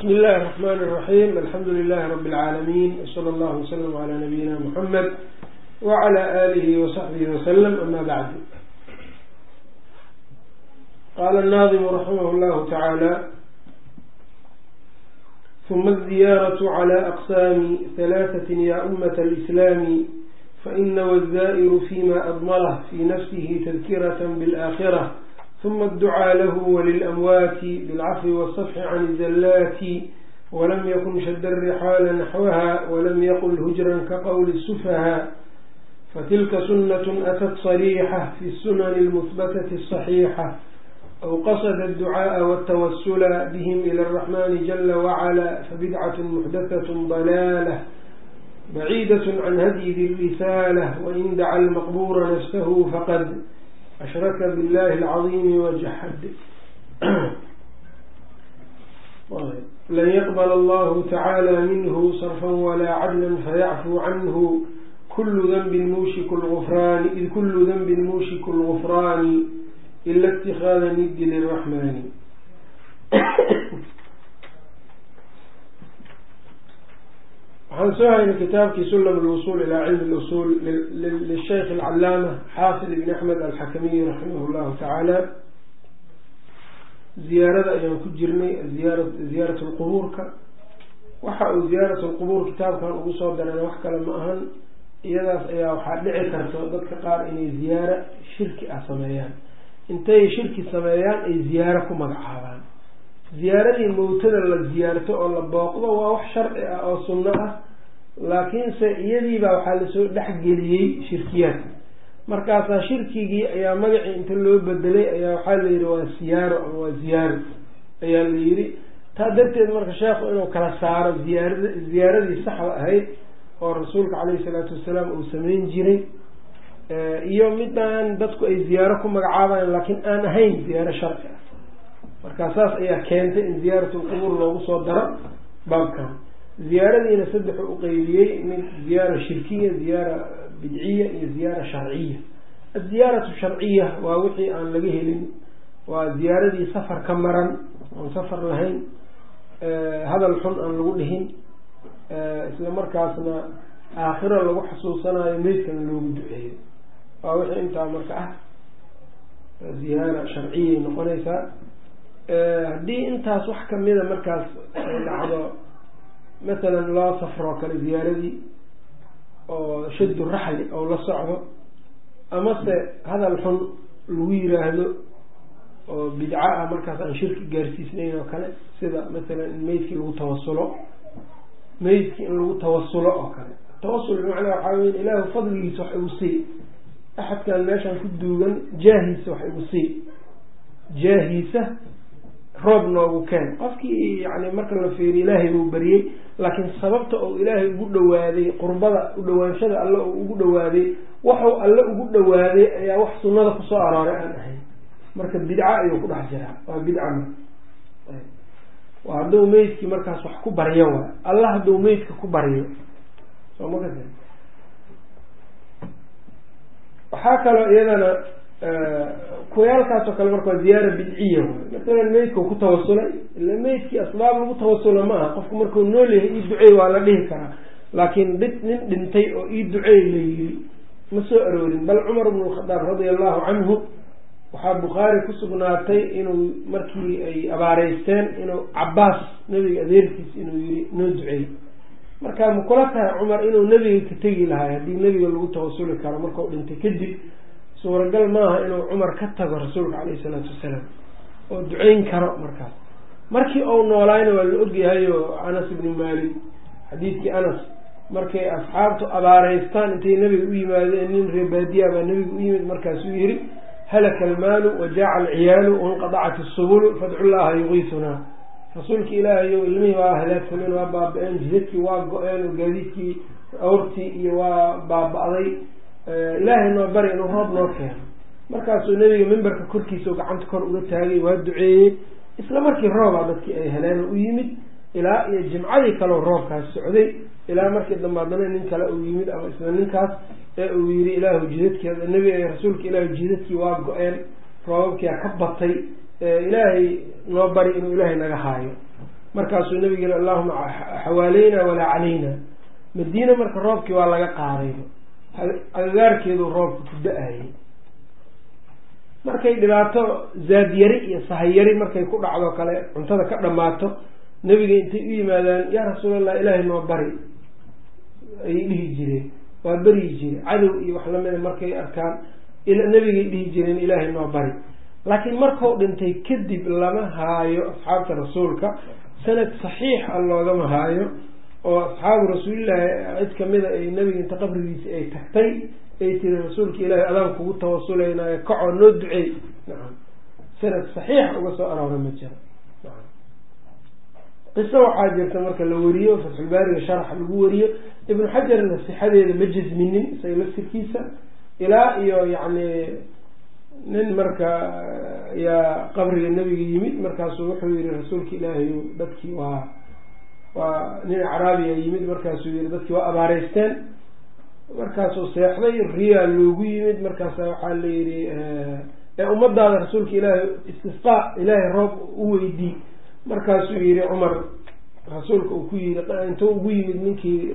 بسم الله الرحمن الرحيم. الحمد لله رب العالمين، وصلى الله وسلم على نبينا محمد وعلى آله وصحبه وسلم. أما بعد، قال الناظم رحمه الله تعالى: ثم الزيارة على أقسام ثلاثة يا أمة الإسلام، فإن والزائر فيما أضمره في نفسه تذكرة بالآخرة، ثم الدعاء له وللأموات بالعفو والصفح عن الزلات، ولم يكن شد الرحال نحوها ولم يقل هجرا كقول السفهاء، فتلك سنة أتت صريحة في السنن المثبتة الصحيحة، أو قصد الدعاء والتوسل بهم إلى الرحمن جل وعلا، فبدعة محدثة ضلالة بعيدة عن هدي ذي الرسالة، وإن دعا المقبور نفسه فقد أشرك بالله العظيم وجحد. لن يقبل الله تعالى منه صرفا ولا عدلا فيعفو عنه، كل ذنب موشك الغفران، إذ كل ذنب موشك الغفران إلا اتخاذ ند للرحمن. waxaan soo haynay kitaabkii sulam alwusuul ilaa cilmi اlusuul lisheykh alcalaama xaafid ibn axmed alxakamiy raximah llahu tacaala. ziyaarada ayaan ku jirnay, ziyaarat lqubuurka. waxa uu ziyaarat lqubuur kitaabkan ugu soo darana wax kale ma ahan, iyadaas ayaa waxaa dhici karta dadka qaar inay ziyaaro shirki ah sameeyaan. intay shirki sameeyaan ay ziyaaro ku magacaabaan. ziyaaradii mowtada la ziyaarto oo la booqdo waa wax sharci ah oo sunno ah, laakiinse iyadiibaa waxaa lasoo dhexgeliyey shirkiyaad. markaasaa shirkigii ayaa magacii inta loo bedelay ayaa waxaa la yidhi waa siyaaro ama waa ziyaaro ayaa la yidhi. taa darteed marka sheekhu inuu kala saaro ziyaaradii saxda ahayd oo rasuulka caleyhi salaatu wasalaam uu sameyn jiray iyo midaan dadku ay ziyaaro ku magacaabayan laakiin aan ahayn ziyaaro sharci ah. markaa saas ayaa keentay in ziyaaratulqubuur loogu soo daro baabkan. ziyaaradiina saddexu u qeybiyey: mid ziyaara shirkiya, ziyaara bidciya iyo ziyaara sharciya. aziyaaratu sharciya waa wixii aan laga helin, waa ziyaaradii safar ka maran, oon safar lahayn, hadal xun aan lagu dhihin, isla markaasna aakhiro lagu xasuusanayo, meydkana loogu duceeyo. waa wixii intaa marka ah ziyaara sharciyay noqonaysaa. haddii intaas wax kamida markaas ay dhacdo, masalan loo safroo kale ziyaaradii oo shadu raxli oo la socdo, amase hadal xun lagu yiraahdo oo bidca ah markaas aan shirki gaarsiisnayn oo kale, sida masalan in meydkii lagu tawasulo, meydkii in lagu tawasulo oo kale. tawasul bimacnaa waxaa weya ilaahu fadligiisa wax igu sii, axadkan meeshaan ku duugan jaahiisa wax igu sii, jaahiisa roob noogu keen. qofkii yani marka la fiiriyo ilaahay buu baryey, laakiin sababta oo ilaahay ugu dhawaaday, qurbada udhawaanshada alle oo ugu dhawaaday, waxuu alle ugu dhawaaday ayaa wax sunnada kusoo arooray aan ahayn. marka bidca ayuu ku dhex jiraa, waa bidca. waa hadduu meydkii markaas wax ku baryo waay, alla hadduu meydka ku baryo soo ma kasi. waxaa kaloo iyadana kuwayaalkaas oo kale marka waa ziyaara bidciya waay. masalan meydkau ku tawasulay, ila meydkii asbaab lagu tawasulo ma aha. qofku markuu nool yahay ii duceey waa la dhihi karaa, laakiin nin dhintay oo ii duceey la yiri ma soo aroorin. bal cumar bnu lkhadaab radia allahu canhu waxaa bukhaari ku sugnaatay inuu markii ay abaareysteen inuu cabaas nebiga adeerkiis inuu yiri noo duceey. markaa ma kula tahay cumar inuu nebiga ka tegi lahay haddii nebiga lagu tawasuli karo markau dhintay kadib? suuragal maaha inuu cumar ka tago rasuulka caleyhi salaatu wasalaam oo duceyn karo markaas. markii uu noolaayna waa la ogyahay oo anas ibni maalik xadiidkii anas, markay asxaabtu abaareystaan intay nebiga u yimaadeen, nin reebaadiya baa nebiga u yimid, markaasuu yihi halaka almaalu wajaaca alciyaalu wainqadacat isubulu fadcu llaha yugiisunaa. rasuulka ilaahayo ilmihii waa halaagsameen, waa baaba-een, jidadkii waa go-een oo gaadiidkii awrtii iyo waa baaba-day, ilaahay noo bari inuu roob noo keeno. markaasuu nebiga mimbarka korkiisa gacanta kor uga taagay, waa duceeyey. isla markii roobaa dadkii ay heleen u yimid, ilaa iyo jimcadii kaleo roobkaas socday, ilaa markii dambe haddana nin kale uu yimid ama isla ninkaas ee uu yiri ilaahu jidadkeeda nebiga rasuulka ilaahu jidadkii waa go-een, roobabkia ka batay, ilaahay noo bari inuu ilaahay naga haayo. markaasuu nabigana allahuma xawaaleyna walaa calayna. madiina marka roobkii waa laga qaaday, agagaarkeedu roobka ku da-ayay. markay dhibaato zaadyari iyo sahayyari markay ku dhacdo kale cuntada ka dhammaato, nebiga intay u yimaadaan yaa rasuulallah ilaahay noo bari ayay dhihi jireen, waa beryi jire. cadow iyo wax lamida markay arkaan nebigay dhihi jireen ilaahay noo bari. laakiin markuu dhintay kadib lama haayo asxaabta rasuulka, sanad saxiix a loogama haayo oo asxaabu rasuulillaahi cid kamida ay nebiga inta qabrigiisa ay tagtay ay tiri rasuulka ilaahay adaan kugu tawasulaynayo kacoo noo duceey. nacam, sanad saxiix uga soo aroora ma jiro. qiso waxaa jirta marka la wariyo fatxulbaariga sharax lagu wariyo, ibnu xajarna sixadeeda ma jasminin isaga laftirkiisa, ilaa iyo yacni nin marka yaa qabriga nebiga yimid, markaasuu wuxuu yihi rasuulka ilaahay dadkii waa nin acraabiya yimid, markaasuu yihi dadkii waa abaareysteen. markaasuu seexday, riyaa loogu yimid, markaasa waxaa la yihi ummadaada rasuulka ilaahay istisqaa ilaahay roob u weydii. markaasuu yihi cumar, rasuulka uu ku yiri intuu ugu yimid ninkii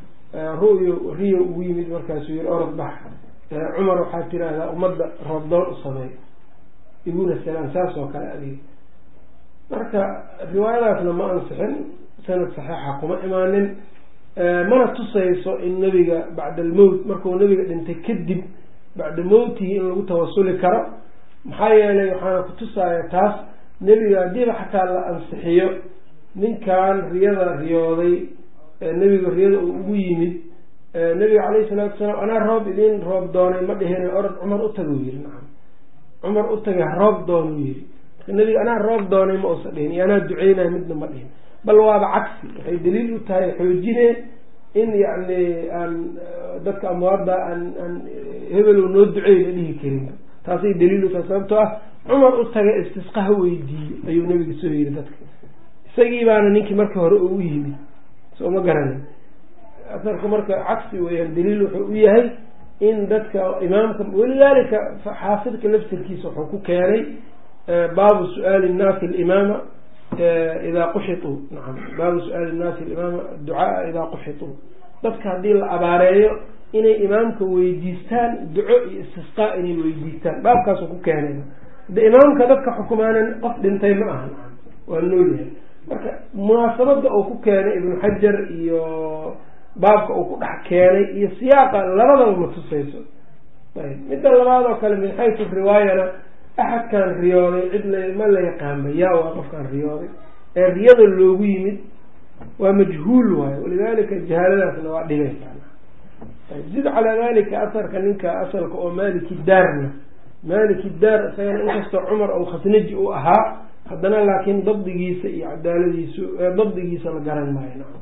riyo ugu yimid, markaasuu yihi orod bax cumar waxaa tiraahdaa ummadda roobdoon u sameey ibuna salaan, saas oo kale adiga. marka riwaayadaasna ma ansixin, sanad saxiixa kuma imaanin, mana tusayso in nebiga bacda almowt markuu nebiga dhintay kadib bacda mowtihi in lagu tawasuli karo. maxaa yeelay waxaana kutusaya taas nebiga haddiiba xataa la ansixiyo ninkan riyada riyooday, nebiga riyada uu ugu yimid, nebiga calayhi salaatu wasalaam anaa roob idin roob doonay ma dhihin, orod cumar u tagu yiri. nacam, cumar u tagay roob doonuu yiri. marka nebiga anaa roob doonay ma usa dhihin, iyo anaa duceynay midna ma dhihin, bal waaba cagsi. waxay daliil u tahay xoojine in yacni aan dadka amwaadda aan hebelow noo duceey la dhihi karin. taasay daliil u tahay, sababtoo ah cumar u taga istisqaha weydiiyo ayuu nabiga soo yiri dadka, isagii baana ninkii markii hore ugu yimid, soo ma garanay. asarka marka cagsi weyaan, daliil wuxuu u yahay in dadka imaamka, walidaalika xaafidka laftirkiisa wuxuu ku keenay baabu su-aali nnaasi alimaama idaa quxituu. nacam, baabu su-aali nnaasi alimaama ducaaa idaa quxituu. dadka haddii la abaareeyo inay imaamka weydiistaan duco iyo istisqaa inay weydiistaan, baabkaasuu ku keenay. de imaamka dadka xukumaanan qof dhintay ma aha, waa noolyahay. marka munaasabada uu ku keenay ibnu xajar iyo baabka uu ku dhex keenay iyo siyaaqa labadaba ma tusayso. ayb, midda labaad oo kale min xaysu riwaayana axadkan riyooday cid ma la yaqaanba yaa waa qofkaan riyooday, ee riyada loogu yimid waa majhuul waayo, walidaalika jahaaladaasna waa dhigaysa. zid calaa dalika asarka ninka asalka oo maliki daarna, maliki daar isagana inkastoo cumar ou khasnaji u ahaa, haddana laakiin dabdigiisa iyo cadaaladiisu dabdigiisa la garan maayo. nacam,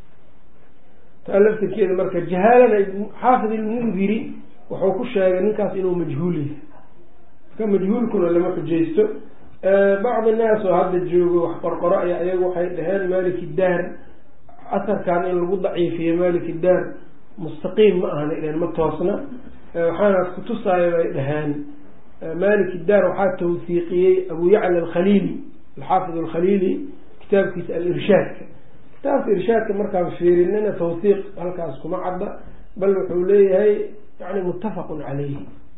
taa laftirkeeda marka jahaalada xaafid ilmundiri wuxuu ku sheegay ninkaas inuu majhuuliya, marka majhuulkuna lama xujaysto. bacdi naas oo hadda joogo wax qorqoro ayaa iyagu waxay dhaheen maliki daar asarkan in lagu daciifiyo maliki daar mustaqiim ma ahna ilen ma toosna. waxaana kutusaayo bay dhaheen maliki daar waxaa tawsiiqiyey abu yacla alkhaliili, alxaafid alkhaliili kitaabkiisa alirshaadka. kitaabka irshaadka markaan fiirinina tawsiiq halkaas kuma cadda, bal wuxuu leeyahay yani muttafaqun caleyhi.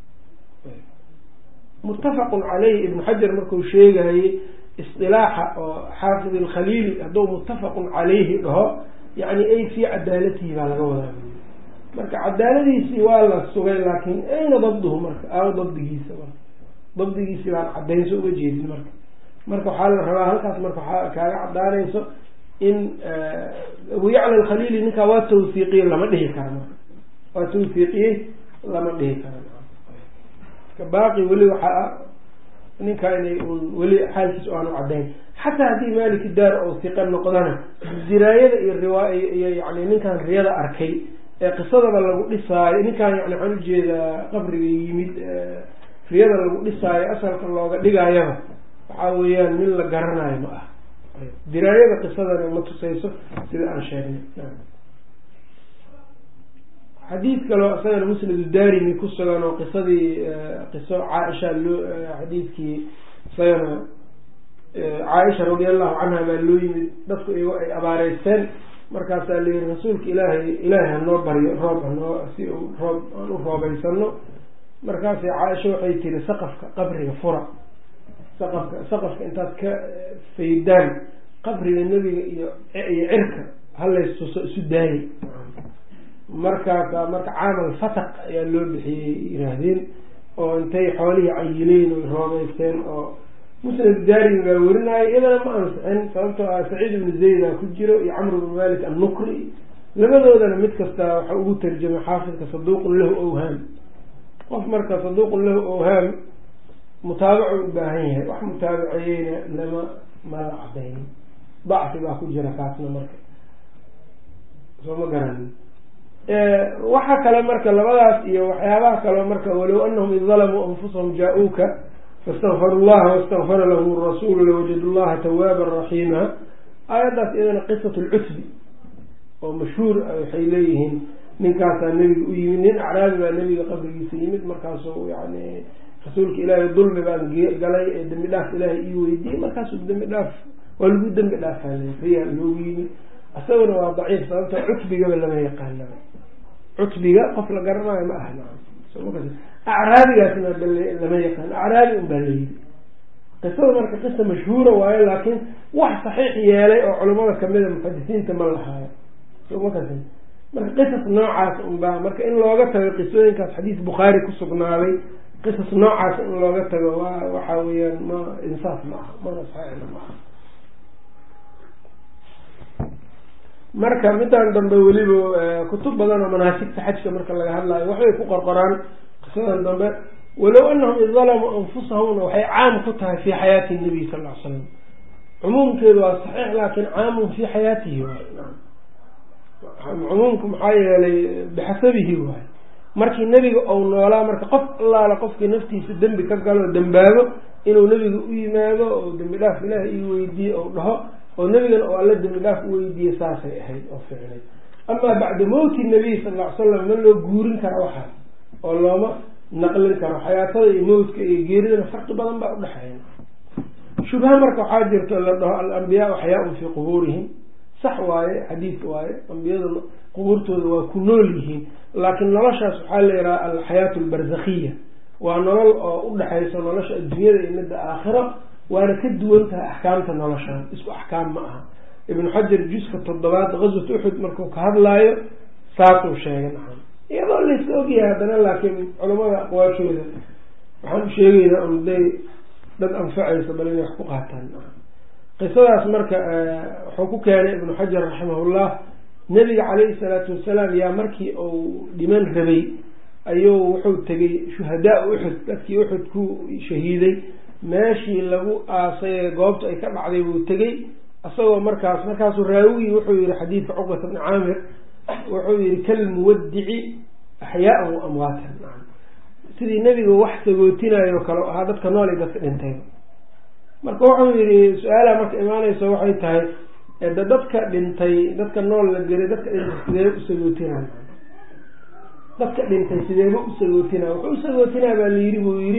muttafaqun caleyhi ibnu xajar marku sheegayey isilaaxa oo xaafid alkhaliili hadduu muttafaqun caleyhi dhaho yani ay fii cadaalatihi baa laga wadaa. marka cadaaladiisii waa la sugay, laakiin ayna dabduhu, marka aawo dabdigiisa, dabdigiisii baan cadaynso uga jeedin. marka waxaa la rabaa halkaas marka waxaa kaaga cadaanayso in abu yacla alkhaliili ninkaa waa tawsiiqiyey lama dhihi karo, marka waa tawsiiqiyey lama dhihi karo. baaqi weli waxaa ah ninkaa inay weli xaalkiis aanu cadayn, xataa haddii maliki daar oo siqa noqdana diraayada iyo riwaay iyo yani ninkaan riyada arkay ee qisadaba lagu dhisaayo, ninkaan yani waxaan ujeedaa qabriga yimid riyada lagu dhisaayo asalka looga dhigayaba waxaa weeyaan nin la garanayo ma ah. diraayada qisadana ma tusayso sida aan sheegnay. xadiid kaloo isagana musnad daarimi ku sugan oo qisadii qiso caaisha loo xadiidkii isagana caaisha radiallahu canha baa loo yimid dadku iyagoo ay abaareysteen markaasaa la yihi rasuulka ilaahay hanoo baryo roob hanoo si uu roob aan u roobeysano markaasay caaisha waxay tiri saqafka qabriga fura saqafka intaad ka faydaan qabriga nebiga iyo cirka halaystuso isu daayay markaasa marka caamal fataq ayaa loo bixiyey yihaahdeen oo intay xoolihii cayileen oy roobeysteen oo musnad daarimi baa werinaayo iyadana ma ansixin sababtoo ah saciid ibnu zayda ku jiro iyo camr ibnu malik annukri labadoodana mid kasta waxa ugu tarjamay xaafidka saduuqun lahu awhaam qof marka saduuqun lahu awhaam mutaabacu u baahan yahay wax mutaabaceyeyna mala cadaynin dacfi baa ku jira kaasna marka soo ma garanin waxa kale marka labadaas iyo waxyaabaha kaleo marka walow anahum id dalamuu anfusahum jaa-uuka faاstakfaru llaha wastakfara lahum rasuulu lawajadu llaha tawaaban raxiima aayaddaas iyadana qisat lcutbi oo mashhuur waxay leeyihiin ninkaasaa nebiga u yimid nin acraabi baa nebiga qabrigiisa yimid markaasuu yani rasuulka ilaahay dulmi baan galay ee dembi dhaaf ilaahay ii weydiiyey markaasuu dembi dhaaf waa lagu dembi dhaafaaley riyaa loogu yimid isaguna waa daciif sababta cutbigaba lama yaqaana cutbiga qof la garanayo ma aha acraabigaasna lama yaqaan acraabi un baa layidhi qisada marka qisa mashhuura waayo laakiin wax saxiix yeelay oo culimada kamida muxadisiinta ma lahaayo marka qisas noocaas unbaa marka in looga tago qisooyinkaas xadiis bukhaari ku sugnaaday qisas noocaas in looga tago waxa weeyaan ma insaaf ma aha mana saxiixna ma aha marka midaan dambe weliba kutub badan oo manaasigta xajka marka laga hadlayo waxbay ku qorqoraan qisadan dambe walow anahum id dalamuu anfusahumna waxay caam ku tahay fi xayaati nabiy sal l slam cumuumkeedu waa saxiix laakin caamun fi xayaatihi waay cumuumku maxaa yeelay bixasabihi waay markii nebiga ou noolaa marka qof allaala qofkii naftiisa dembi ka galo dembaabo inuu nebiga u yimaado oo dembi dhaaf ilaaha ii weydiiye ou dhaho oo nebigana oo alla dembi dhaaf u weydiiyey saasay ahayd oo ficnay amaa bacda mowti nabiy sal ll ly slam ma loo guurin kara waxaas oo looma naqlin karo xayaatada iyo mowtka iyo geeridana farqi badan baa udhexeeya shubha marka waxaa jirto la dhaho alambiyaau axyaaun fii qubuurihim sax waaye xadiidka waaye ambiyada qubuurtooda waa ku nool yihiin laakiin noloshaas waxaa la yidhaha alxayaatu albarzakhiya waa nolol oo udhexayso nolosha adduunyada iyo midda aakhiro waana ka duwan tahay axkaamta noloshaan isku axkaam ma aha ibnu xajar juska 7 gazwat uxud markuu ka hadlaayo saasuu sheegay nacan iyadoo layska ogyahay haddana laakiin culamada aqwaashooda waxaan u sheegaynaa unday dad anfacaysa bal inay wax ku qaataan qisadaas marka wuxuu ku keenay ibnu xajar raximahullah nabiga calayhi salaatu wasalaam yaa markii uu dhiman rabay ayuu wuxuu tegay shuhadaa uxud dadkii uxud ku shahiiday meeshii lagu aasay goobta ay ka dhacday buu tegey isagoo markaasuu raawigii wuxuu yihi xadiidka cuqbata bni caamir wuxuu yihi kalmuwadici axyaaan wa amwaatan sidii nebiga wax sagootinayo kale ahaa dadka nool iyo dadka dhintay marka wuxuu yihi su-aalaha marka imaaneyso waxay tahay dadka dhintay dadka nool la geray dadka dhintay sideeba usagootinay dadka dhintay sideeba usagootinay wuxuu usagootinaa baa layidhi buu yidhi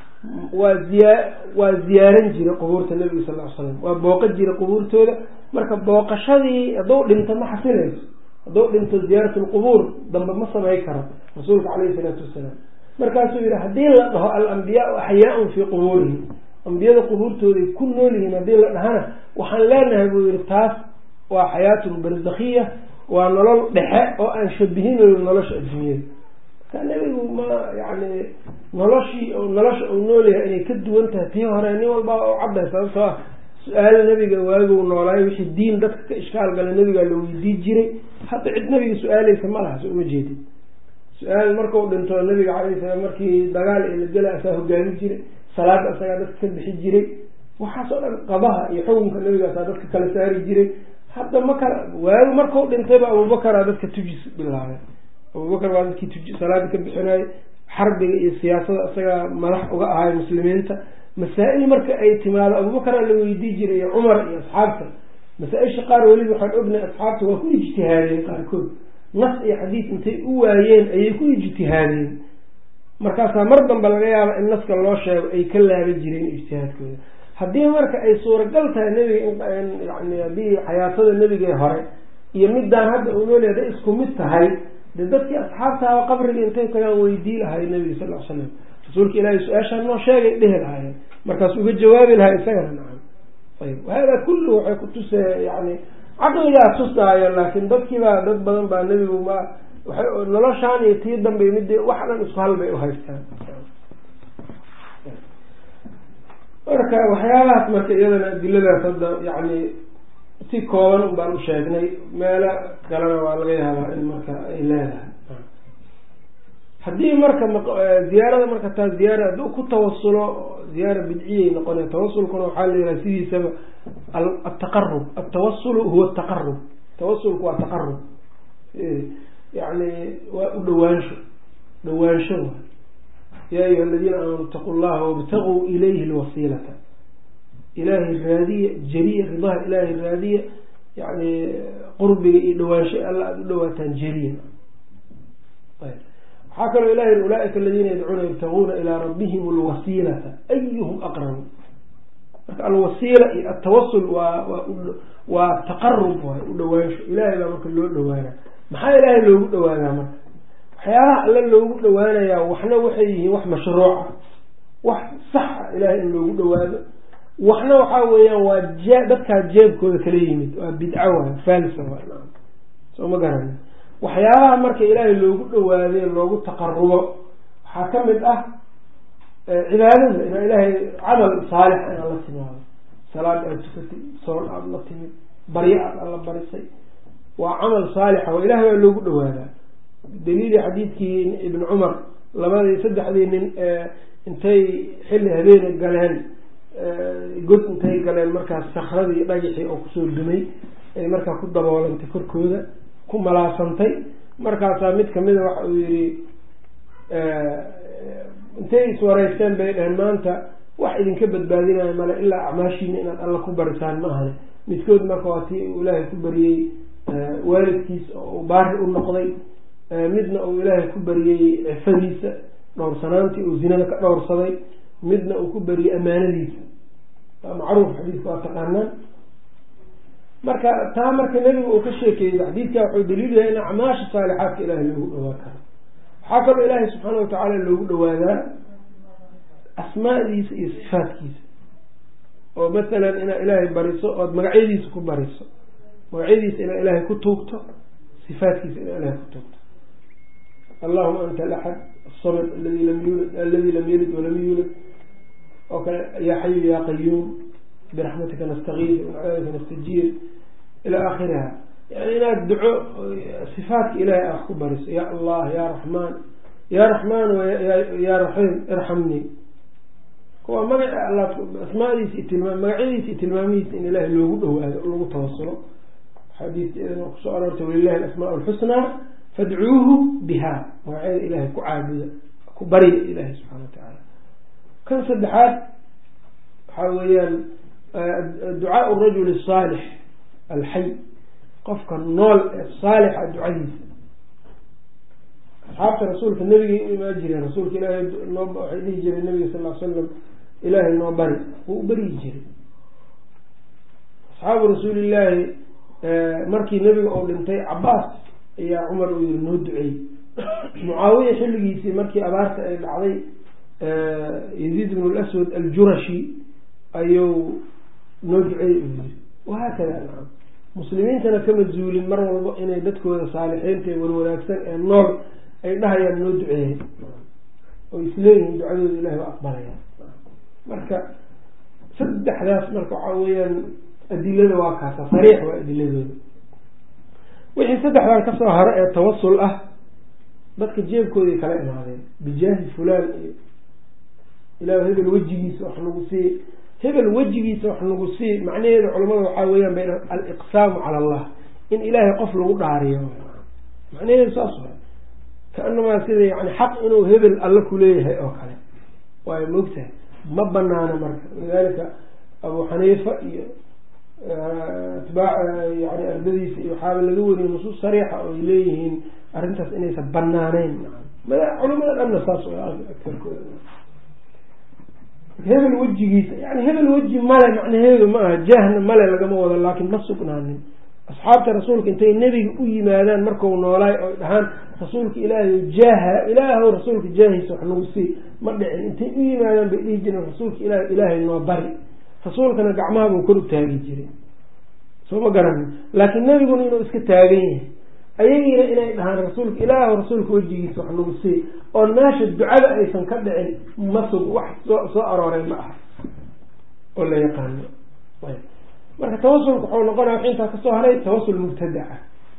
waa ziyaaran jiray qubuurta nabiga sal l slam waa booqa jiray qubuurtooda marka booqashadii hadduu dhinto ma xasilayso hadduu dhinto ziyaarat lqubuur dambe ma samay karo rasuulka caleyhi salaatu wasalaam markaasuu yihi haddii la dhaho alambiyaau axyaaun fii qubuurihim ambiyada qubuurtooday ku nool yihiin haddii la dhahana waxaan leenahay buu yihi taas waa xayaatun barzakhiya waa nolol dhexe oo aan shabihinayno nolosha adduunyada nabigu ma yani nolosha uu noolyahay inay ka duwan tahay tii hore nin walba oo cadday sababtoo ah su-aalo nabiga waaguu noolaayo wixii diin dadka ka ishkaal gala nabigaa la weydii jiray hadda cid nabiga su-aaleysa ma laha so uma jeedid su-aal markau dhinto nabiga calayhi salaam markii dagaal ee la gela asaa hogaami jiray salaada asagaa dadka ka bixi jiray waxaasoo dhan qabaha iyo xukunka nabiga asaa dadka kala saari jiray hadda ma kala waagi markau dhintayba abubakaraa dadka tujis bilaabay abubakar waa dadkii salaada ka bixinaayo xarbiga iyo siyaasada isagaa madax uga ahay muslimiinta masaa-il marka ay timaado abubakaraa la weydii jiray iyo cumar iyo asxaabta masaa-isha qaar weliba waxaan ognahay asxaabta waa ku ijtihaadeen qaarkood nas iyo xadiis intay u waayeen ayay ku ijtihaadeen markaasaa mar dambe laga yaaba in naska loo sheego ay ka laaban jireen ijtihaadkooda haddii marka ay suuragal tahay nebiga yani haddii xayaatada nebigee hore iyo midaan hadda uu nool yahay isku mid tahay dee dadkii asxaabtaaba qabriga intay tagaan weydii lahay nebiga sal l slam rasuulka ilaahay su-aashaa noo sheegay dhehi lahaayeen markaas uga jawaabi lahaa isagana nacam ayb hada kullu waxay ku tusee yani caqligaa tusaayo laakiin dadkiibaa dad badan baa nebigu ma waay noloshaan iyo tii dambe mid wax dhan isku halbay uhaystaan marka waxyaabahaas marka iyadana adiladaas hadda yani si kooban un baan u sheegnay meelo kalena waa laga yaabaa in marka ay leedahay haddii marka ziyaarada marka taa ziyaara hadduu ku tawasulo ziyaara bidciyay noqonay tawasulkuna waxaa la yidhaha sidiisaba ataqarub altawasulu huwa ataqarub tawasulku waa taqarub yani waa u dhawaansho ya ayuha aladiina aamanuu itaqu llaha wabtaguu ilayhi lwasiilata ilaahay raadiya jeriya ridaha ilaahay raadiya yani qurbiga iyo dhawaansho alla aada u dhawaataan jeriya waxaa kaloo ilahi ulaaika aladiina yadcuuna yabtaguuna ilaa rabbihim alwasiilata ayuhum aqrabu marka alwasiila iyo atawasul waa taqarub waay u dhawaansho ilahay baa marka loo dhawaana maxaa ilaahay loogu dhawaadaa marka waxyaabaha alle loogu dhawaanayaa waxna waxay yihiin wax mashruuca wax saxa ilahay in loogu dhawaado waxna waxaa weeyaan waa dadkaa jeebkooda kala yimid waa bidco waay falsa waay soo ma garani waxyaabaha marka ilaahay loogu dhawaadee loogu taqarubo waxaa ka mid ah cibaadada inaa ilaahay camal saalix inaad la timaado salaad aada tukatay soon aada la timid baryo aad alla barisay waa camal saalixa waa ilahay baa loogu dhawaadaa daliili xadiidkii ibn cumar saddexdii nin intay xilli habeena galeen god intay galeen markaas sakradii dhagixii oo kusoo dumay ay markaa ku daboolantay korkooda ku malaasantay markaasaa mid kamida waxa uu yihi intay iswareysteen bay dhaheen maanta wax idinka badbaadinayo male ilaa acmaashiina inaad alla ku barisaan ma ahane midkood marka waa tii uu ilaahay ku bariyey waalidkiis oo uu baari u noqday midna uu ilaahay ku bariyey cifadiisa dhowrsanaantii uu zinada ka dhowrsaday midna uu ku bariyey amaanadiisa waa macruuf xadiidka waa taqaanaan marka taa marka nebiga uu ka sheekeeyey xadiidka wuxuu daliil yahay in acmaasha saalixaadka ilaahay loogu dhawaan karo waxaa kaloo ilaahay subxaana watacaala loogu dhawaadaa asmaadiisa iyo sifaatkiisa oo masalan inaad ilaahay bariso ood magacyadiisa ku bariso magacyadiisa inaad ilaahay ku tuugto sifaatkiisa inaad ilaahay ku tuugto allahuma anta alaxad asamad aladi lam yalid walam yuulad oo kale yaa xayu yaa qayuum biraxmatika nastakiis min cadaabika nastajiir ilaa aakhiriha yani inaad duco sifaatka ilaahay wax ku bariso ya allah ya raxmaan ya raxmaan ya raxiim irxamnii kuwa magaca alla asmaadiisa iyo magacyadiisa iyo tilmaamihiisa in ilaahay loogu dhawaado lagu tawasulo xadiis iyadana kusoo aroortay walilahi alasmaa alxusnaa fadcuuhu biha magacyada ilaahay ku caabuda ku barya ilaahay subxana watacaala kan saddexaad waxaa weeyaan ducaau rajul الصaalix alxay qofka nool ee saalixa ducadiisa asxaabta rasuulka nabigay u imaan jireen rasuulka ilaahay waxay dhihi jireen nabiga sal l slam ilaahay noo bari wuu u baryi jiray asxaabu rasuulillaahi markii nebiga uu dhintay cabaas ayaa cumar uu yiri noo duceeyey mucaawiya xilligiisii markii abaarta ay dhacday yaziid ibn اlaswad aljurashi ayuu noo duceeyey u yiri wahaakada nacam muslimiintana kama zuulin mar walbo inay dadkooda saalixiinta ee warwanaagsan ee nool ay dhahayaan noo duceeyey oo isleeyihiin ducadooda ilahi waa aqbalaya marka saddexdaas marka waxaa weeyaan adilada waa kaasa sariix waa adiladooda wixii saddexdan kasoo haro ee tawasul ah dadka jeebkooday kala imaadeen bijaahi fulaan iyo ilaa hebel wejigiisa wax nagu sii hebel wejigiisa wax nagu sii macnaheeda culamada waxaa weeyaan bayna aliqsaamu cala allah in ilaahay qof lagu dhaariyo macnaheedu saas wa kaanamaa sida yani xaq inuu hebel alle kuleeyahay oo kale waayo moogtahay ma banaano marka lidalika abu xaniifa iyo atbaac yani ardadiisa iyo waxaaba laga wariyay nusuus sariixa oo ay leeyihiin arrintaas inaysan banaaneyn culamada dhanna saas agarkooda hebel wejigiisa yani hebel weji male macnaheedu ma aha jaahna male lagama wado laakiin ma sugnaanin asxaabta rasuulka intay nebiga u yimaadaan markau noolaay oy dhahaan rasuulka ilaahay jaaha ilaahow rasuulka jaahiisa wax nagu sii ma dhicin intay u yimaadaan bay dhihi jireen rasuulka ilaahay noo bari rasuulkana gacmaha buu kor u taagi jiray soo ma garanin laakiin nebiguna inuu iska taagan yahay ayagiina inay dhahaan rasuulka ilaahow rasuulka wejigiisa wax nagu sii oo meesha ducada aysan ka dhicin masug wax soo arooray ma aha oo la yaqaano marka tawasulka waxuu noqonaya wax intaa kasoo haray tawasul mubtadaca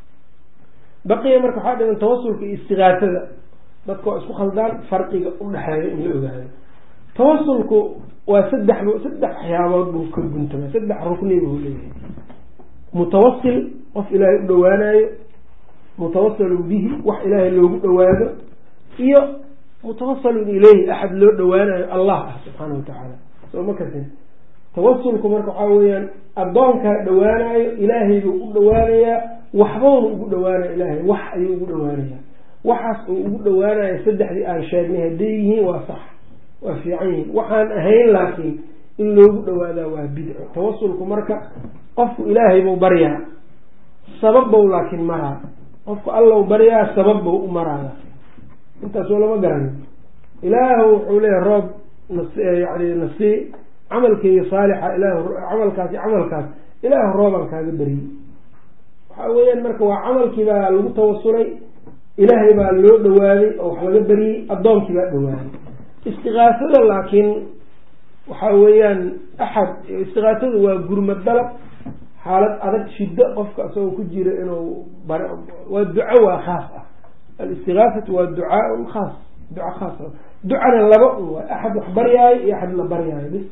baqiya marka waxaa dhiman tawasulka iyo istigaasada dadka waa isku khaldaan farqiga udhexeeya in la ogaado tawasulku waa saddex waxyaabood buu ka guntamay saddex rukni buu leeyahay mutawasil qof ilaahay u dhawaanayo mutawasilun bihi wax ilaahay loogu dhawaado iyo mutawasilun ilayhi axad loo dhawaanayo allah ah subxaana watacaala soo ma kasin tawasulku marka waxaa weeyaan addoonkaa dhawaanayo ilaahay buu u dhawaanayaa waxbowna ugu dhawaanaya ilaahay wax ayuu ugu dhawaanayaa waxaas uu ugu dhawaanayo saddexdii aan sheegnay hadday yihiin waa sax waa fiican yihiin waxaan ahayn laakiin in loogu dhawaadaa waa bidco tawasulku marka qofku ilaahay buu baryaa sabab bow laakiin maraa qofku allow baryaa sabab bow u maraaya intaasoo lama garanin ilaahu wuxuu leeyahay roob yani nasii camalkeyga saalixa camalkaas ilaahu roobaan kaaga bariyey waxaa weeyaan marka waa camalkii baa lagu tawasulay ilaahay baa loo dhawaaday oo wax laga bariyey addoonkii baa dhawaaday istigaasada laakiin waxaa weeyaan istigaasadu waa gurmad dalab xaalad adag shiddo qofka isagoo ku jira inuu waa duco waa khaas ah alistigaasatu waa ducaaun khaas duco khaas ducana laba un waay axad wax baryaayo iyo axad la baryaayo bis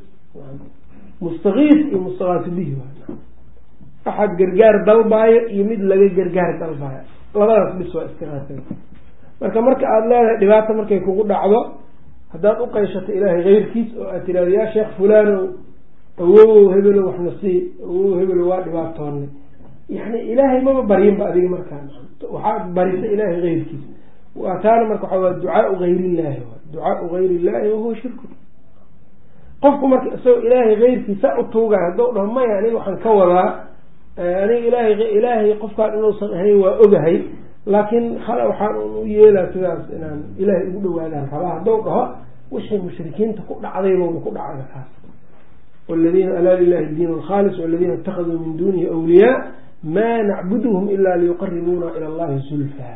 mustakiis iyo mustakaasi bihi axad gargaar dalbaayo iyo mid laga gargaar dalbaayo labadaas bis waa istigaasada marka aada leedahay dhibaata markay kugu dhacdo haddaad u qayshato ilaahay keyrkiis oo aad tirahdo yaa sheekh fulanow awowow hebelow waxna sii awowow hebelow waa dhibaatoonay yani ilaahay maba baryinba adiga markaan waxaad barisa ilaahay keyrkiis waa taana marka waxaa waa ducaau gayriillaahi ducaau gayriillaahi wahuwa shirku qofku marka isagoo ilaahay keyrkiisa u tuugay haddou dhaho maya aniga waxaan ka wadaa aniga ilaahay qofkaan inuusan ahayn waa ogahay laakiin waxaan u yeelaa sidaas inaan ilaahay ugu dhawaadaan rabaa haddou dhaho wixii mushrikiinta ku dhacdaybowna ku dhacda kaas waladiina alaa lilahi diin alkhaalis waladiina itakaduu min dunihi awliyaa maa nacbuduhum ilaa liyuqaribuuna ila allahi zulfaa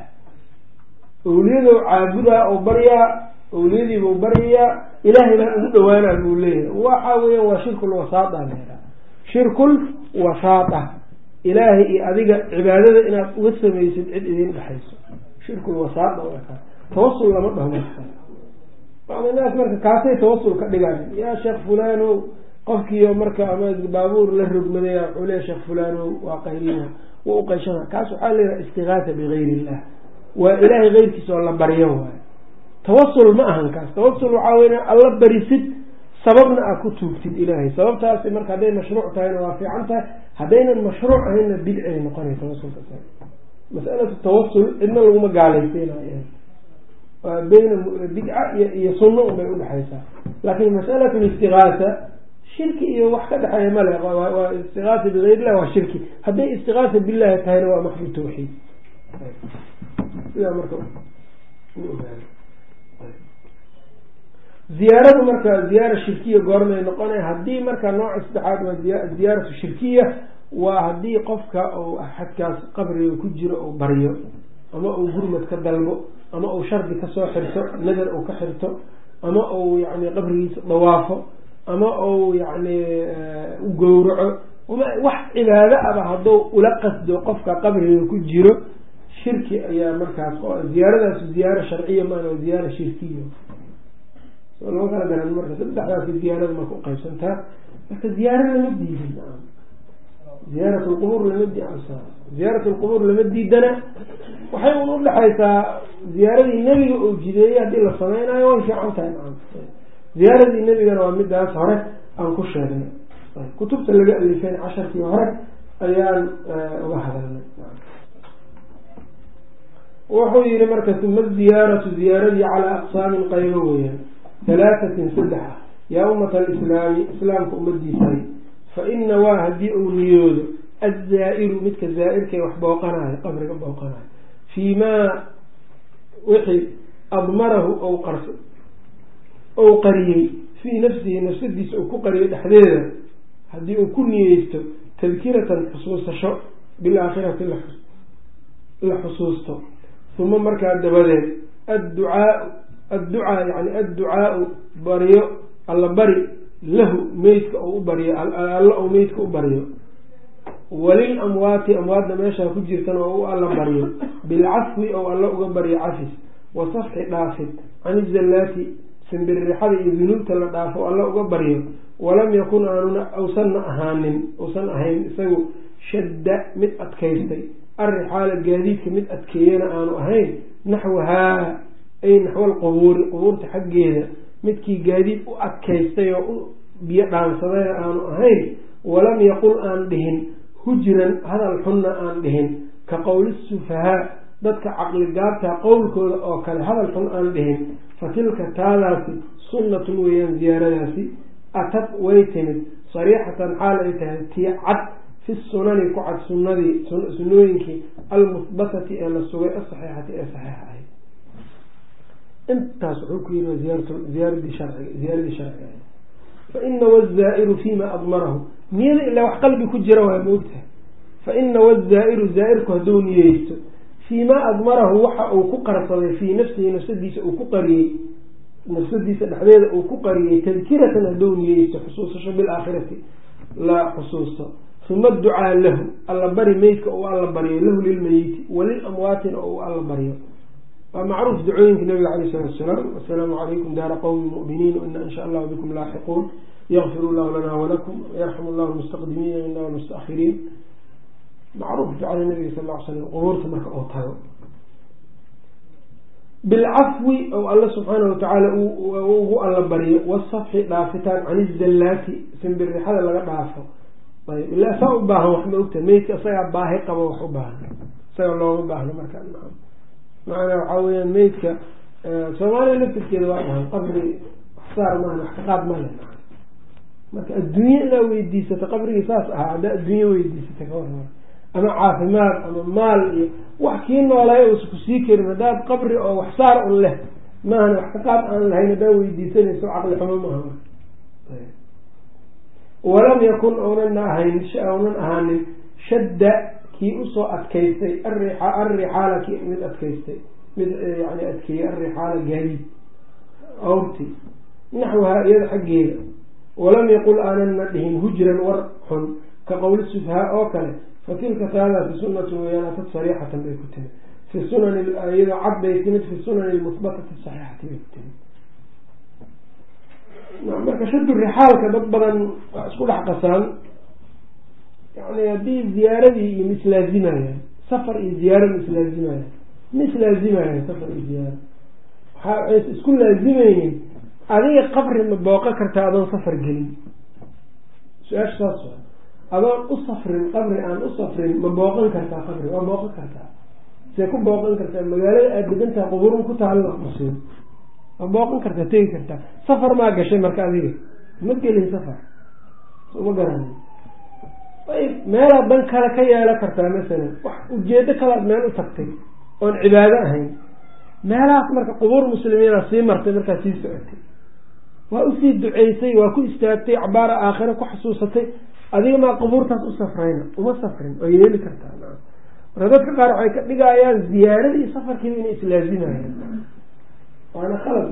awliyadou caabudaa oo baryaa awliyadiibuu baryayaa ilaahay baan ugu dhawaanaa buu leeyahay waxa weeyaan waa shirkul wasaata leedaa shirkul wasaata ilaahay iyo adiga cibaadada inaad uga samaysid cid idin dhexayso shirkul wasaata waa kaas tawasul lama dhaho marka naas marka kaasay tawasul ka dhigaan yaa sheekh fulanow qofkiiyo marka ama baabuur la rogmadaya wuxuu leeya sheekh fulanow waa qaylina waa u qayshana kaas waxaa leedaha istigaasa bigayr illah waa ilaahay keyrkiisa oo la baryo waayo tawasul ma ahan kaas tawasul waxaa weya alla barisid sababna aad ku tuugtid ilaahay sababtaasi marka hadday mashruuc tahayna waa fiican tahay haddaynan mashruuc ahaynna bidcay noqonay tawasulka masalatu tawasul cidna laguma gaalaysiinayo waa bayna bidca iyo sunno unbay udhexaysaa laakin masalatu listigaasa shirki iyo wax ka dhexeeya male waa istigaasa bigayr illah waa shirki hadday istigaasa billahi tahayna waa maxdu tawxiid sidaa marka ziyaaradu marka ziyaara shirkiya goormay noqonay haddii marka nooca saddexaad waa ziyaaratu shirkiya waa haddii qofka uu axadkaas qabriga ku jiro uu baryo ama uu gurmad ka dalbo ama uu shardi kasoo xirto nadar uu ka xirto ama uu yani qabrigiisa dawaafo ama uu yani u gowraco wax cibaado aba hadduu ula qasdo qofka qabriga ku jiro shirki ayaa markaas ziyaaradaas ziyaaro sharciya maana ziyaara shirkiya lama kala garan marka saddexdaasi ziyaarada marka uqaybsantaa marka ziyaaro lama diidin ziyaarat lqubuur ziyaarat lqubuur lama diidana waxay un udhexaysaa ziyaaradii nebiga oo jideeyey haddii la sameynayo way fiican tahay ziyaaradii nebigana waa midaas hore aan ku sheegnay kutubta laga alifeen 10kii hore ayaan uga hadalnay wuxuu yihi marka uma ziyaaratu ziyaaradii calaa aqsaamin qaybo weeyaan 3 saddex yaa ummata alislaami islaamka ummadiisay fa ina waa haddii uu niyoodo azzaa'iru midka zaa'irkay wax booqanayo qabriga booqanayo fii maa wixii admarahu ou qariyey fii nafsihi nafsadiisa uu ku qariyay dhexdeeda haddii uu ku niyeysto tadkiratan xusuusasho bilaakhirati la xusuusto uma markaa dabadeed adducaa yani adducaau baryo alla bari lahu meydka ou u baryo alla ou meydka u baryo walil amwaati amwaadna meeshaa ku jirtana oo u alla baryo bilcafwi ou alla uga baryo cafis wa safxi dhaafid can izallaati simbirixada iyo dunuubta la dhaafo alla uga baryo walam yakun uusan ahayn isagu shadda mid adkaystay arrixaala gaadiidka mid adkeeyana aanu ahayn naxwahaa ay naxwal qubuuri qubuurta xaggeeda midkii gaadiid u adkaystay oo u biyo dhaansadayna aanu ahayn walam yaqul aan dhihin hujran hadal xunna aan dhihin ka qowli sufahaa dadka caqli gaabtaa qowlkooda oo kale hadal xun aan dhihin fa tilka taadaasi sunnatun weeyaan ziyaaradaasi atad way timid sariixatan xaal ay tahay tii cad fi sunani ku cad sunnooyinkii almuhbatati ee la sugay asaxiixati ee saxiixa ahayd intaas wuxuu ku yiri ziyaaradii sharciga fa ina wazaa'iru fiima admarahu niyada ilaa wax qalbi ku jira waa moogtahay fa ina wazaa'iru zaa'irku hadduu niyeysto fiimaa admarahu waxa uu ku qarsaday fii nafsihi nafsadiisa uu ku qariyey nafsadiisa dhexdeeda uu ku qariyey tadkiratan hadduu niyeysto xusuusasho bilaakhirati la xusuusto uma ducaa lahu alla bari meydka ou alla baryo lahu lilmeyiti walil amwaatina ou alla baryo waa macruuf dacooyinka nabiga caleyh salatu wasalaam assalaamu calaykum daara qowmi mu'miniin ina in sha allahu bikum laaxiquun yakfiru llahu lana walakum yarxamu llahu lmustaqdimiina ina walmustakhiriin macruuf ducada nabiga sal ll ly slam qubuurta marka oo tago bilcafwi ou alla subxaanahu watacaala ugu alla baryo wasafxi dhaafitaan can izallaati simbirixada laga dhaafo ayb ila saa u baahan wax ma ogta meydka isagaa baahi qabo wax u baahan isaga looma baahno markaa macnaa waxaa weyaan meydka soomaaliya laftirkeeda waa dhahan qabri waxsaar maahan wax ka qaad male marka adduunye inaa weydiisata qabrigii saas ahaa haddaa adduunye weydiisata kawarama ama caafimaad ama maal iyo wax kii noolay uusa ku sii karin haddaad qabri oo waxsaar un leh maahan wax ka qaad aan lahayn haddaa weydiisanayso caqli xumo maaha walam yakun ounan ahaanin shadda kii usoo adkaystay arrixaala kii mid adkaystay mid yani adkeeyey arrixaala gaadiid awrti naxwahaa iyada xaggeeda walam yaqul aanana dhihin hujran war xun ka qowli sufhaa oo kale fatilka taadaasi sunnatu weyaan atad sariixatan bay ku timid fi sunani iyadoo cad bay timid fi sunani lmuhbatati saxiixati bay ku timid marka shadu rixaalka dad badan waa isku dhex qasaan yani haddii ziyaaradii iyo mislaazimayaan safar iyo ziyaara mislaazimayaan safar iyo ziyaara waxaa isku laazimaynin adiga qabri ma booqan kartaa adoon safar gelin su-aasha saas waa adoon u safrin qabri aan u safrin ma booqan kartaa qabri waa booqan kartaa see ku booqan kartaa magaalada aada degantaha qubuurun ku taalla musiib ma booqan kartaa tegi kartaa safar maa gashay marka adiga ma gelin safar uma garanin ayb meelaad dan kale ka yeelan kartaa masalan wax ujeedo kalaad meel u tagtay oon cibaado ahayn meelahaas marka qubuur muslimiina sii martay markaa sii socotay waa usii duceysay waa ku istaagtay cabaara aakhira ku xasuusatay adiga maa qubuurtaas u safrayna uma safrin oo yeeli kartaa marka dadka qaar waxay ka dhigayaan ziyaaradii iyo safarkiiba inay islaazimayaan waana khalad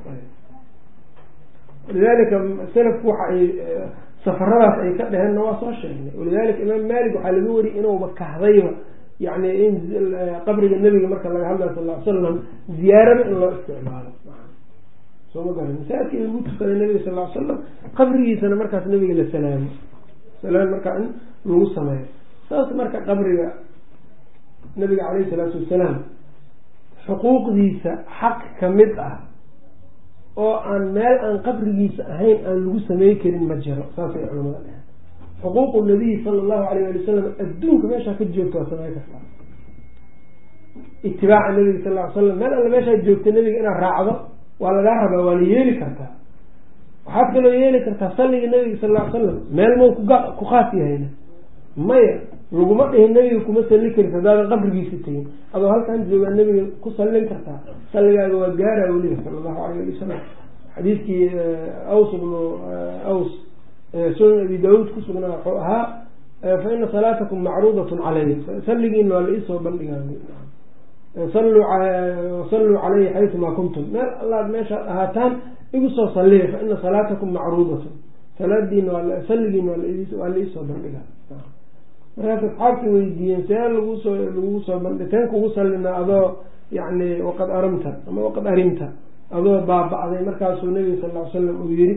walidalika salafku waxa ay safaradaas ay ka dheheenna waa soo sheegnay walidalika imaam malik waxaa laga wariyay inuuba kahdayba yani in qabriga nebiga marka laga hadlayo sal ly salam ziyaarada in loo isticmaalo soo ma garan masaajidka in lagu tukaday nabiga sal ly salam qabrigiisana markaas nabiga la salaamo salaam markaa in lagu sameeyo saas marka qabriga nabiga caleyhi salaatu wasalaam xuquuqdiisa xaq kamid ah oo aan meel aan qabrigiisa ahayn aan lagu samey karin ma jiro saasay culamada dheheen xuquuqu nabiyi sala allahu alayh ali wasalam adduunka meeshaa ka joogto waa samey kartaa itibaaca nabiga sal ly slam meel alla meeshaa joogta nabiga inaad raacdo waa lagaa rabaa waa la yeeli kartaa waxaad kaloo yeeli kartaa salliga nabiga sal ll ly slam meel mau ku khaas yahayna maya laguma dhihin nabiga kuma salli karta haddaadan qabrigiisa tegin adoo halkaan joogaa nabiga ku sallin kartaa salligaaga waa gaaraa weliga sala allahu alayh ali wasalam xadiidkii aws ibnu aws sunan abi daawuud ku sugnaa wuxuu ahaa fa ina salaatakum macruudatun calay salligiina waa la iisoo bandhigaa salluu caleyhi xaytumaa kuntum meel allaad meeshaad ahaataan igu soo salliya fa ina salaatakum macruudatun salaadiina salligiina waa la iisoo bandhigaa markaas asxaabta weydiiyeen see lagu soo bandhi teen kugu sallinaa adoo yani waqad aramta ama waqad arimta adoo baaba'day markaasuu nabiga sal ll ly slam uu yihi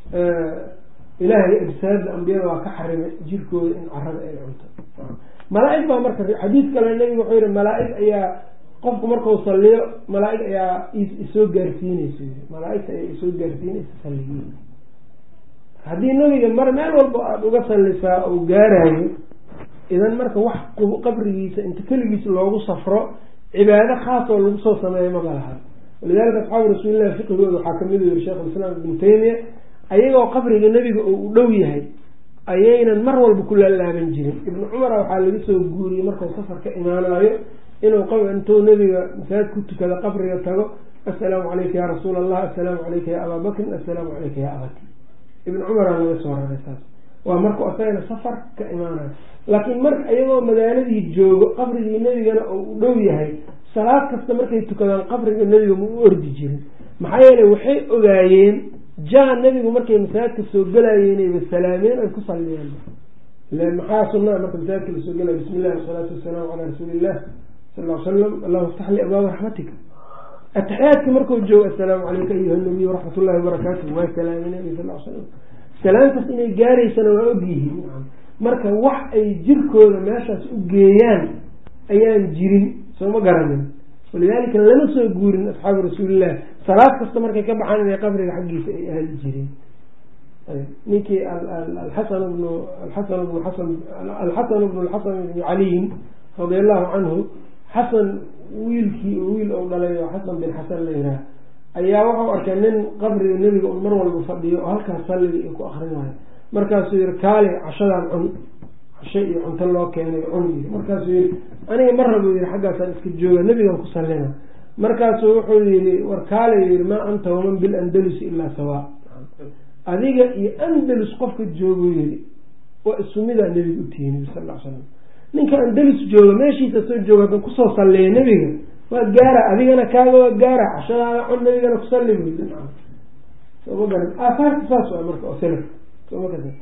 ilaahay ajsaada ambiyada waa ka xarimay jirkooda in carada ay cunto malaa-ig baa marka xadiid kale nabiga wuxuu yihi malaa-ig ayaa qofku markau salliyo malaa-ig ayaa isoo gaarsiineysa malaa-igta ayaa isoo gaarsiinaysa salligiina haddii nabiga mar meel walba aada uga sallisaa oo gaarayo idan marka wax qabrigiisa inta keligiis loogu safro cibaado khaas oo lagu soo sameeyo maba laha walidalika asxaabu rasuulillahi fiqigooda waxaa kamid u yihi sheekh alislaam ibnu taymiya ayagoo qabriga nebiga oo u dhow yahay ayaynan mar walba ku laalaaban jirin ibnu cumara waxaa laga soo guuriyey markuu safar ka imaanayo intuu nebiga masaajid ku tukada qabriga tago assalaamu calayka ya rasuula allah assalaamu calayka ya abaa bakrin assalaamu calayka ya abati ibnu cumara laga soo raray saas waa markuu asagana safar ka imaanayo laakiin marka iyagoo magaaladii joogo qabrigii nebigana oo u dhow yahay salaad kasta markay tukadaan qabriga nebiga ma u ordi jirin maxaa yeeley waxay ogaayeen jaa nebigu markay masaajidka soo gelayeynayba salaameen ay ku salliyeen maxaa sunaa marka masaajidka lasoo gelaya bismi illahi wasalaatu wasalaamu calaa rasuuliillah sal ll ly slam allahuma iftax li abwaaba raxmatika ataxiyaadka markuu joogo assalaamu calayka ayuha nabiy waraxmat ullahi wabarakaatuh waa salaamay nabiga sal l slam salaamtaas inay gaaraysana waa ogyihiin marka wax ay jirkooda meeshaas u geeyaan ayaan jirin soo ma garanin walidaalika lama soo guurin asxaabu rasuulillahi salaad kasta markay ka baxaan inay qabriga xaggiisa ay aadi jireen ninkii alxasan bnu alxasan bni caliyin radia allahu canhu xasan wiil ou dhalay oo xasan bin xasan la yiraah ayaa wuxuu arkay nin qabriga nebiga un mar walba fadhiyo oo halkaas salliga iyo ku akrinayo markaasuu yihi kaale cashadaan cun casho iyo cunto loo keenay cun yiri markaasuu yihi aniga mar rabo yihi xaggaasaan iska jooga nebigan ku sallina markaasuu wuxuu yihi war kaale yihi maa anta waman bilandalusi ilaa sawaa adiga iyo andalus qofka joogu yihi waa isumidaa nebiga utihi nabi sal l slam ninka andalus jooga meeshiisa soo jooga hadan kusoo salliya nebiga waa gaara adigana kaaga waa gaara cashadaada cun nabigana kusalli buydi sooma garan aahaarta saas waa marka oo salaf sooma garan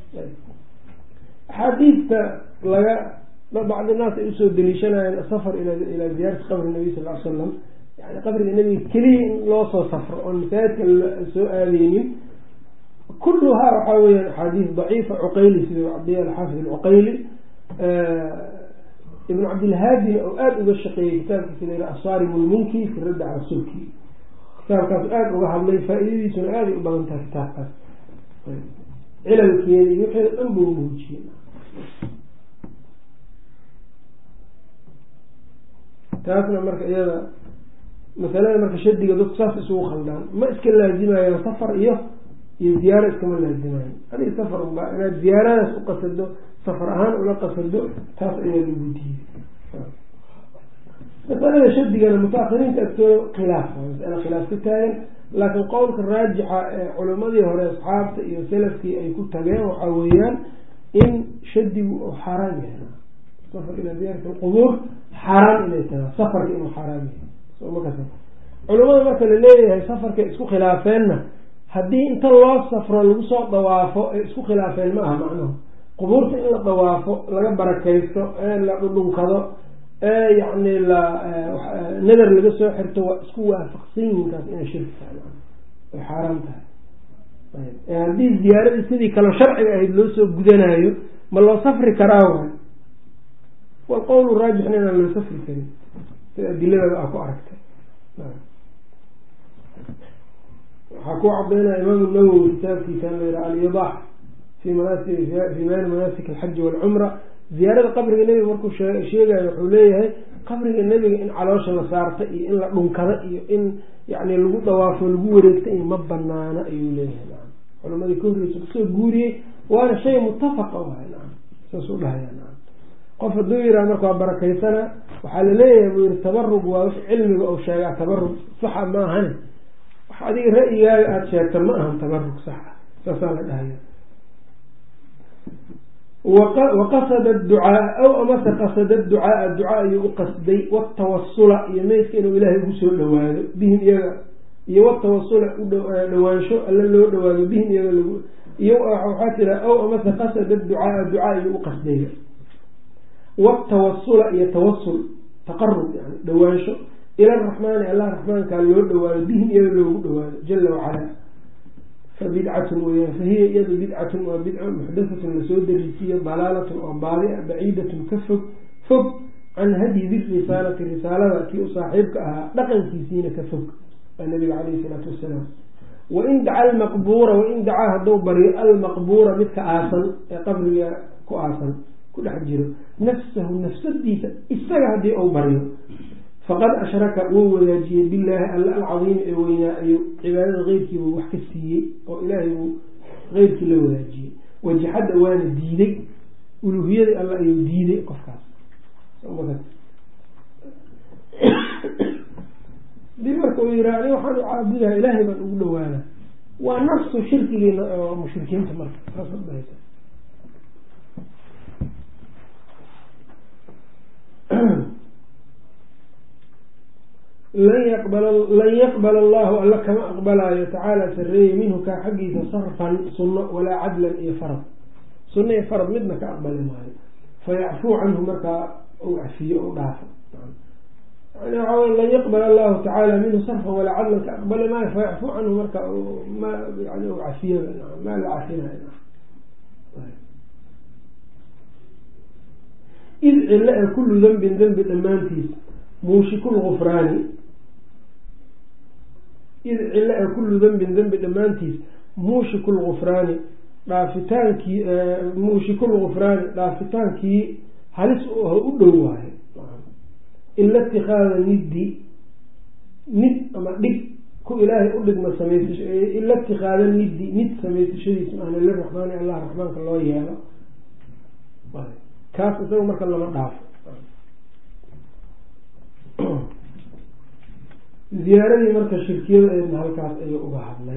axaadiista laga bacdi naas ay usoo daliishanayeen asafar ilaa ziyaarati qabri nabiy sal l slam yani qabriga nebiga keliya in loo soo safro oon masaajidka soo aadeynin kulluhaa waxaa weyaan axaadiis daciifa cuqayli sida cabdiya alxaafid alcuqayli ibn cabdilhaadina oo aada uga shaqeeyey kitaabkiisa la yidhaha asaarim lmunki fi raddi cala sulki kitaabkaas aada uga hadlay faa-idadiisuna aaday u badan tahay kitaabkaas cilalkeeda iyo wixeeda dhan buu muujiyey taasna marka iyada masalada marka shadiga dadku saas isugu khaldaan ma iska laazimayaan safar iyo ziyaaro iskama laazimayo adiga safar unbaa inaad ziyaaradaas u qasado safar ahaan ula qasado taas ayaa lagu diiyey masalada shadigana mutaahiriinta agtooda khilaaf masala khilaaf ka taagan laakiin qowlka raajixa ee culimadii hore asxaabta iyo salafkii ay ku tageen waxaa weeyaan in shadigu uu xaaraan yahay safar ilaa ziyaarati alqubuur xaaraan inay tahay safarka inuu xaaraan yahay somakas culimada marka la leeyahay safarkay isku khilaafeenna haddii inta loo safro lagu soo dawaafo ay isku khilaafeen ma aha macnuhu qubuurta in la dawaafo laga barakaysto ee la dhudhunkado ee yacni nadar laga soo xirto waa isku waafaqsan yihinkaas inay shirki tahay ay xaaraan tahay haddii ziyaaradii sidii kale sharciga ahayd loo soo gudanayo ma loo safri karaa waay walqowlu raajixna inaan loo safri karin sida adiladaba aa ku aragtay waxaa ku cadeynaya imaamu nawowi kitaabkiisa la yidhaha alyadax fi maali manaasik alxaji walcumra ziyaarada qabriga nebiga markuu sheegayo wuxuu leeyahay qabriga nebiga in caloosha la saarta iyo in la dhunkada iyo in yani lagu dawaafo lagu wareegta in ma banaana ayuu leeyahay culamadii ka horreysa kusoo guuriyey waana shay mutafaqa wahay nacam saas u dhahaya nacam qof hadduu yiraha marka waa barakaysana waxaa laleeyahay buu yihi tabarug waa wix cilmiga ou sheegaa tabarug saxa ma ahane wax adiga ra'yigaaga aada sheegta ma ahan tabarug saxa saasaa la dhahaya waqasada ducaa aw amase qasada ducaaa ducaa ayuu u qasday watawasula iyo meydka inuu ilaahay ugu soo dhawaado bihim iyaga iyo watawasula dhawaansho alla loo dhawaado bihim iyaga lagu iyo waxaa tira aw amase qasada ducaaa ducaa ayuu u qasday watawasula iyo tawasul taqarub yani dhawaansho ila raxmaani allah raxmaankaa loo dhawaado bihim iyaga loogu dhawaado jala wacala fabidcatun weyaan fahiya iyadu bidcatun waa bidco muxdathatun lasoo darisiiyo dalaalatun oo baadi a baciidatun ka fog can hadyi dirisaalati risaalada kii u saaxiibka ahaa dhaqankiisiina ka fog waa nabiga caleyhi salaatu wasalaam wain daca almaqbuura wain dacaa hadduu baryo almaqbuura midka aasan ee qabriga ku aasan ku dhex jiro nafsahu nafsadiisa isaga haddii uu baryo faqad ashraka wuu wadaajiyey billaahi alla alcadiimi ee weynaa ayuu cibaadada keyrkiibuu wax ka siiyey oo ilaahay uu keyrkii la wadaajiyey wajaxadda waana diiday uluhiyadii alla ayuu diiday qofkaas dii marka uu yiraa ani waxaan u caabudaha ilaahay baan ugu dhawaana waa nafsu shirkigiina oo mushrikiinta marka saasbahaysa lan yaqbala allahu alla kama aqbalaayo tacaala sareeye minhu kaa xaggiisa sarfan sunno walaa cadlan iyo farad sunno iyo farad midna ka aqbali maayo fayacfuu canhu markaa uu cafiyo u dhaafo yani waxaa wey lan yaqbala allahu tacaala minhu sarfan walaa cadlan ka aqbali maayo fayacfuu canhu marka yani u cafiyo maa la cafinayo id cilo ee kullu dembin dembi dhammaantiis muushiku lgufraani id cilo ee kullu dembin dembi dhammaantiis muushiku lgufraani dhaafitaankii muushiku lgufraani dhaafitaankii halis u dhow waayo ila itikaada niddi nid ama dhig ku ilaahay u dhigma samaysasho ila itikaada niddi nid samaysashadiis maahna liraxmaani allah raxmaanka loo yeelo kaas isaga marka lama dhaafo ziyaaradii marka shirkiyada eedna halkaas ayuu uga hadlay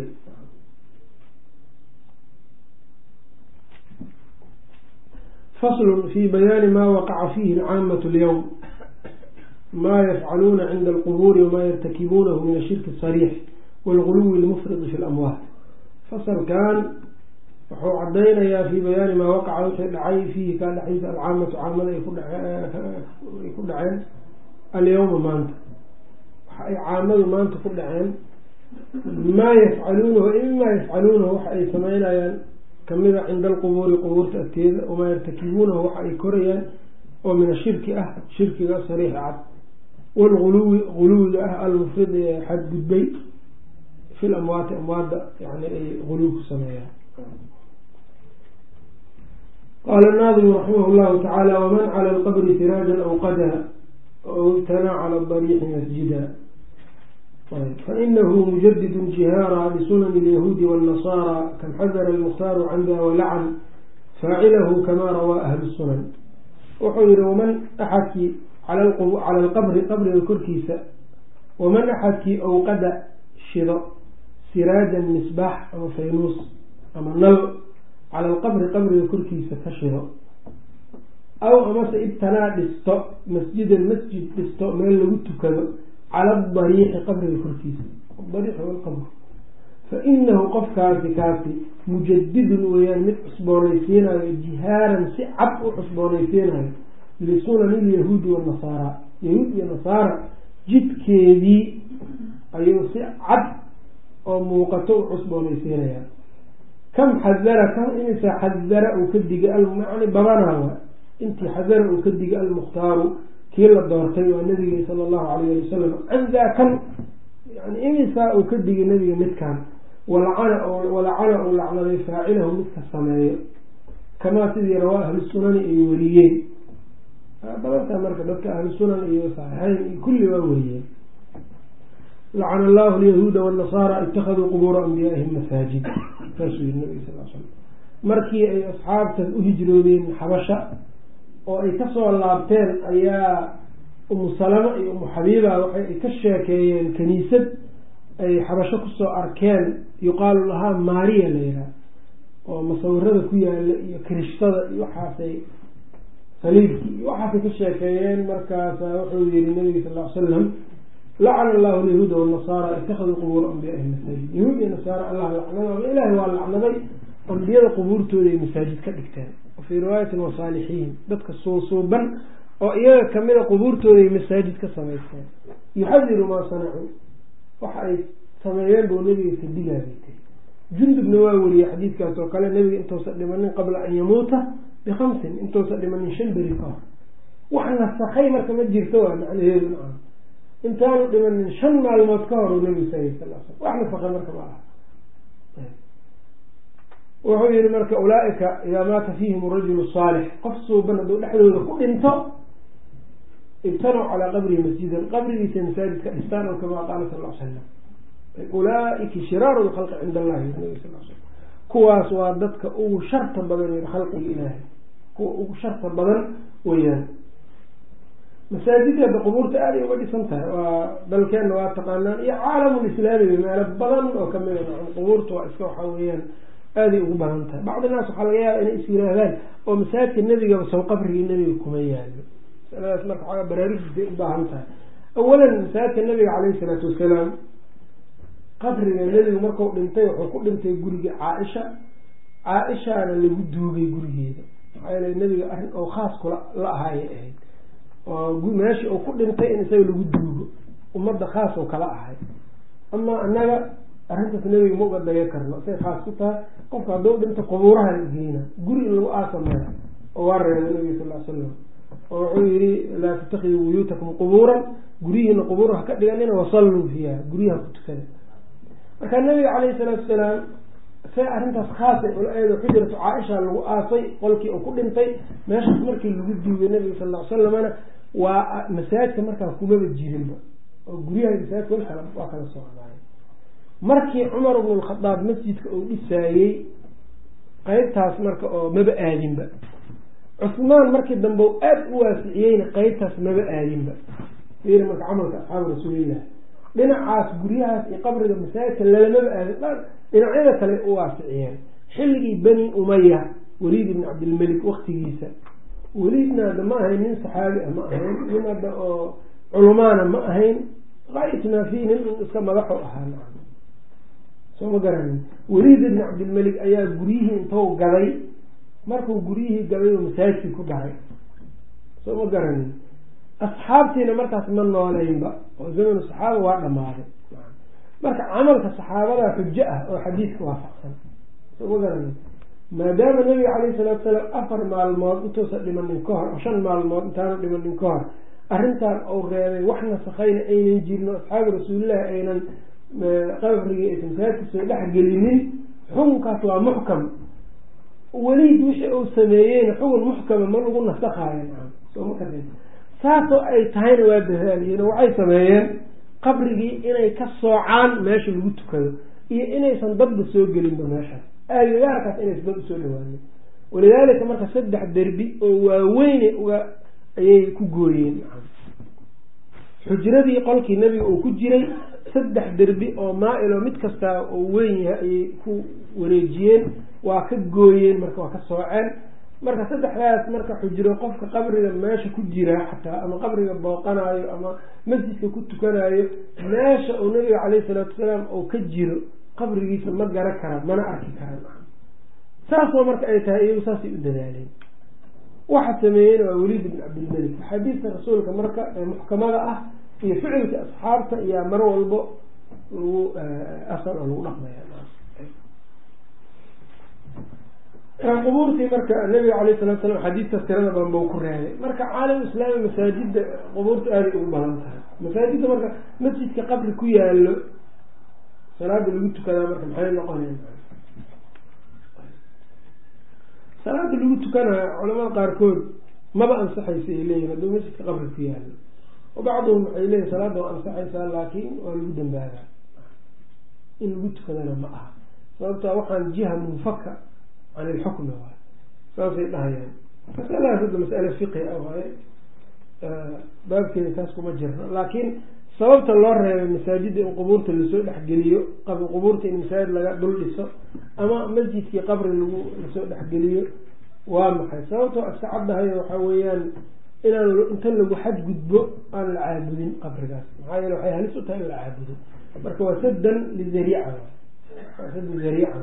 faslun fi bayaani maa waqaca fiihi alcaamatu alyawm maa yafcaluuna cinda alqubuuri wamaa yartakibuunahu min ashirki asariix waalguluwi almufridi fi lamwaat fasalkan wuxuu cadaynayaa fi bayaani maa waqaca wixii dhacay fiihi kaa dhexaysa alcaamatu caamada ay ku dhaceen alyawma maanta waxa ay caamadu maanta ku dhaceen maa yafcaluunahu mimaa yafcaluunahu waxa ay sameynayaan kamida cinda alqubuuri qubuurta agteeda wamaa yartakibuunahu waxa ay korayaan oo min ashirki ah shirkiga sariix cad waalguluwi guluwiga ah almufridi ee xadgudbay fi lamwaati amwaadda yani ay guluw ku sameeyaan qaala naadimu raximah llahu tacaala waman cala alqabri siraajan aw qadaha aw ibtanaa cala dariixi masjida fainahu mujadidun jihaara bisunani alyahuudi waاnnasaara kam xadara almukhtaaru canda walacan faacilahu kama rawaa ahlu sunan wuxuu yihi waman axadkii cala alqabri qabriga korkiisa waman axadkii awqada shido siraajan misbaax ama faynuus ama nal cala alqabri qabriga korkiisa ka shido aw amase ibtanaa dhisto masjidan masjid dhisto meel lagu tukado cala adariixi qabriga korkiisa adariixi walqabr fa inahu qofkaasi kaasi mujadidun weeyaan mid cusboonaysiinayo jihaaran si cad u cusboonaysiinayo lisunani lyahuudi wanasaara yahuud iyo nasaara jidkeedii ayuu si cad oo muuqato u cusboonaysiinaya kam xadara kam imisa xadara uu ka digay yani badanaawa intii xadara uu ka digay almukhtaaru kii la doortay waa nabigii sala allahu alayh ali wasalam candaa kan yani imisaa uu ka digay nabiga midkan walacana uu lacnaday faacilahu midka sameeyo kamaa sidii rawaa ahlu sunani ay wariyeen badantaa marka dadka ahlu sunan iyo saxiixeyn iyo kulli waa wariyeen lacana allahu alyahuuda waannasaara ittakhaduu qubuura anbiyaa'ihim masaajid saasuu yiri nabiga sal l slam markii ay asxaabtas u hijroodeen xabasha oo ay kasoo laabteen ayaa umu salama iyo umu xabiiba waxay ka sheekeeyeen kaniisad ay xabasho kusoo arkeen yuqaalu lahaa maariya la yihaha oo masawirada ku yaala iyo kirishtada iyo waxaasay saliibkii iyo waxaasay ka sheekeeyeen. markaasa wuxuu yihi nabiga sal l salam lacana allahu alyahuuda waannasaara ittakhaduu qubuura anbiyaa'ihim masaajid. yahuud iyo nasaara allah lacnada ilaahay waa lacnaday ambiyada qubuurtooda ay masaajid ka dhigteen. wafii riwaayatin wasaalixiin dadka suusuuban oo iyaga kamida qubuurtooda ay masaajid ka samaysteen. yuxadiru maa sanacuu waxa ay sameeyeen buu nabiga ka digaabay. jundubna waa weriyey xadiidkaas oo kale nabiga intuusa dhimanin qabla an yamuuta bikamsin intuusa dhimanin 5 beri ka hor wax nasakhay marka ma jirto waa macnaheedu maa intaanu dhimanin 5 maalmood ka hor uu nabigu sal sl wax nasakhay marka ma aha. wuxuu yihi marka ulaaika idaa maata fiihim rajulu saalix qof suuban hadduu dhexdooda ku dhinto ibtanow calaa qabrihi masjidan qabrigiisa masaajid ka dhistaan oo kamaa qaala sal l slam ulaaika shiraaru lkhalqi cinda allahi nabi sal slam kuwaas waa dadka ugu sharta badan khalqiga ilaahay kuwa ugu sharta badan weyaan. masaajidda qubuurta aada ay uga dhisan tahay waa dalkeenna waa taqaanaan iyo caalamulislaamiga meelo badan oo kamida qubuurta waa iska waxaa weeyaan aaday ugu badan tahay. bacdi naas waxaa laga yaaba inay is yiraahdaan oo masaajidka nebigaba sow qabrigii nebiga kuma yaalo. masaladaas marka waxaa baraarujiisay u baahan tahay. awalan masaajidka nabiga caleyhi salaatu wasalaam qabriga nebigu markuu dhintay wuxuu ku dhintay guriga caaishaana lagu duugay gurigeeda maxaa yeele nebiga arrin oo khaas kula la ahaayay ahayd oo meeshii uu ku dhintay in isaga lagu duugo ummadda khaas oo kala ahay. ama annaga arrintaas nebiga ma uga daga karno say khaas ku tahay qofka hadduu dhinto qubuuraha la geena guri in lagu aasameeyo oo waa reebay nabiga sal l slam oo wuxuu yihi laa tattakhiduu buyuutakum qubuuran guryihiina qubuuraha ka dhiganina wasalluu fiiha guryaha ku tukada. marka nabiga caleyhi salaatu wasalaam say arrintaas khaasay ula eedo xujratu caaisha lagu aasay qolkii uu ku dhintay meeshaas markii lagu duugay nabiga sal l salamna waa masaajidka markaa kumaba jirinba oo guryaha masaajidka waa kala socdaay. markii cumar ibn lkhadaab masjidka uu dhisaayey qeybtaas marka oo maba aadinba. cusmaan markii dambe u aada u waasiciyeyna qeybtaas maba aadinba. fiiri marka camalka asxaabu rasuulillah dhinacaas guryahaas iyo qabriga masaajidka lalamaba aadin dhinacyada kale u waasiciyeen. xilligii bani umaya waliid ibn cabdilmelik waktigiisa waliidna hadda ma ahayn nin saxaabi ah ma ahayn nin hadda oo culumaana ma ahayn qaayitmaa fi nin iska madaxo ahaa soo ma garanin. waliid ibn cabdilmelik ayaa guryihii intou gaday markuu guryihii gaday oo masaajidkii ku dharay soo ma garanin. asxaabtiina markaas ma nooleynba oo zamanu saxaaba waa dhamaaday. marka camalka saxaabada xujo ah oo xadiiska waafaqsan soo ma garanin. maadaama nabiga caleyhi salaatu salaam 4 maalmood intuusa dhimanin ka hor oo 5 maalmood intaanu dhimanin ka hor arrintan uu reebay wax nasakhayna aynan jirin oo asxaabu rasuulillahi aynan qabrigii aysan masaajidka soo dhex gelinin xukunkaas waa muxkam. weliid wixii uu sameeyeyna xukun muxkama ma lagu nasakhayo soo ma karin. saasoo ay tahayna waa dadaaliyeen oo waxay sameeyeen qabrigii inay ka soocaan meesha lagu tukado iyo inaysan dadba soo gelinba meeshaas aagagaarkaas inaysan dad usoo dhawaanin. walidaalika marka 3 derbi oo waaweyne ayay ku gooyeen. xujradii qolkii nebiga uu ku jiray 3 derbi oo maa-ilo mid kastaa oo weyn yahay ayay ku wareejiyeen waa ka gooyeen marka waa ka sooceen. marka 3daas marka xujro qofka qabriga meesha ku jira xataa ama qabriga booqanayo ama masjidka ku tukanayo meesha uu nabiga caleyhi salaatu wasalaam oo ka jiro qabrigiisa ma garan kara mana arki karaan. saasoo marka ay tahay iyagu saasay u dadaaleen. waxa sameeyeen waa waliid ibn cabdilmelik. xadiidka rasuulka marka ee muxkamada ah iyo ficilka asxaabta iyo mar walbo lagu asal oo lagu dhaqmaya. qubuurtii marka nabiga caleyhi salatu salam xadiidkaas tirada badan bau ku reebay. marka caalam islaami masaajida qubuurta aaday ugu badan tahay. masaajidda marka masjidka qabri ku yaalo salaada lagu tukadaa marka maxay noqoneen? salaada lagu tukanayo culamada qaarkood maba ansaxaysa ay leeyihin hadduu masjidka qabri ku yaalo wabacduhum waxay leeyihin salaada waa ansaxaysaa laakiin waa lagu dambaagaa in lagu tukadana ma aha sababtaa waxaan jiha munfaka can ilxukmi waay saasay dhahayaan masaladaas hadda masale fiqi ah waaye baabkeeda taas kuma jirno laakiin sababta loo reebay masaajidda in qubuurta lasoo dhexgeliyo qubuurta in masaajid laga dhul dhiso ama masjidkii qabri lasoo dhexgeliyo waa maxay sababtoo iska caddahay waxaa weeyaan inaan inta lagu xadgudbo aan la caabudin qabrigaas maxaa yeele waxay halis u tahay in la caabudo marka waa sadan lizariica waa sadan zariica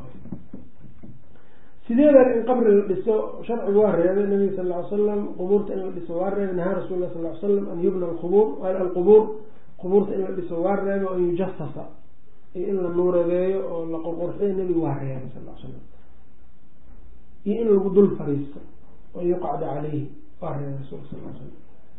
sideedan in qabri la dhiso sharcigu waa reebay nabiga sal ly salam qubuurta in la dhiso waa reebay nahaa rasul lah sal ly slam an yubna alqubuur qubuurta in la dhiso waa reebay an yujasasa iyo in la nuuradeeyo oo la qurqurxiyo nabiga waa reebay sal slam iyo in lagu dul fariisto an yuqacda caleyhi waa reebay rasul sal slam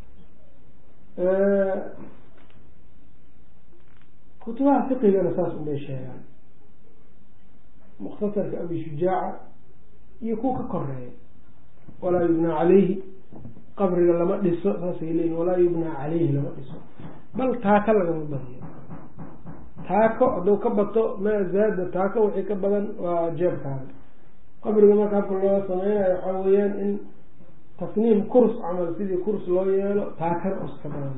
kutubaha fiqigana saas unbay sheegaan mukhtasarka abi shujaaca iyo kuwa ka koreeya walaa yubnaa caleyhi qabriga lama dhiso saasay leeyihin walaa yubnaa caleyhi lama dhiso bal taaka lagama badiyo taako hadduu ka bato maa zaada taako wixii ka badan waa jeebkaaga qabriga marka habka loo sameynayo waxaa weeyaan in tasniim kurs camal sidii kurs loo yeelo taakana uska badan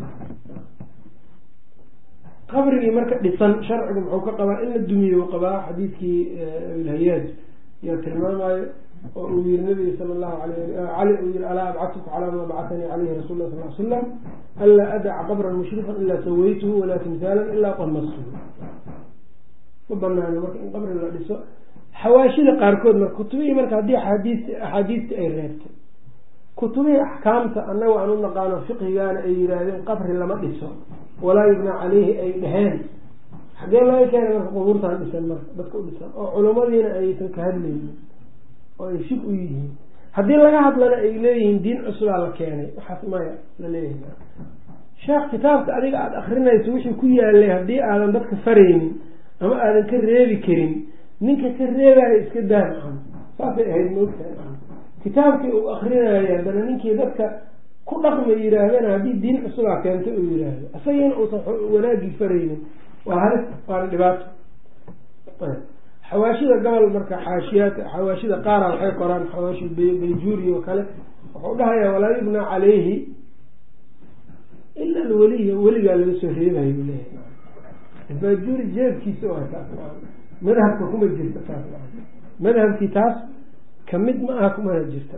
qabrigii marka dhisan sharcigu muxuu ka qabaa in la dumiyo qabaa xadiidkii abilhayaaj yaa tilmaamayo oo uu yiri nabiga sala allahu cali uu yihi alaa abcadtuka calaa maa bacatanii caleyhi rasul lah sal slam anlaa adaca qabran mushrifan ilaa sawaytuhu walaa timhaalan ilaa qamastuhu ma banaano marka in qabri la dhiso xawaashida qaarkood marka kutubihii marka haddii axaadiistii ay reebtay kutubihii axkaamta annaga aan u naqaano fiqigaana ay yihaahdeen qabri lama dhiso walaa yubnaa caleyhi ay dheheen xagee laga keenay marka qubuurtaan dhisan marka dadka u dhisan oo culamadiina aysan ka hadlaynin oo ay shib u yihiin haddii laga hadlana ay leeyihiin diin cusubaa la keenay waxaas maya la leeyahay sheekh kitaabka adiga aada akrinayso wixii ku yaalay haddii aadan dadka faraynin ama aadan ka reebi karin ninka ka reebaayo iska daamacan saasay ahayd moogtahay kitaabkii uu akrinayo haddana ninkii dadka ku dhaqma yihaahdana haddii diin cusubaa keento uu yiraahdo isagina uusan wanaagii faraynin waa halis waana dhibaato xawaashida gobol marka xawaashida qaara waxay qoraan xawaashi bayjuuri oo kale wuxuu dhahayaa walaa yubnaa caleyhi ila alweliya weligaa laga soo reebayo u leeyahay bayjuuri jeebkiisa waa taas madhabka kuma jirta taas madhabkii taas kamid ma aha kumana jirta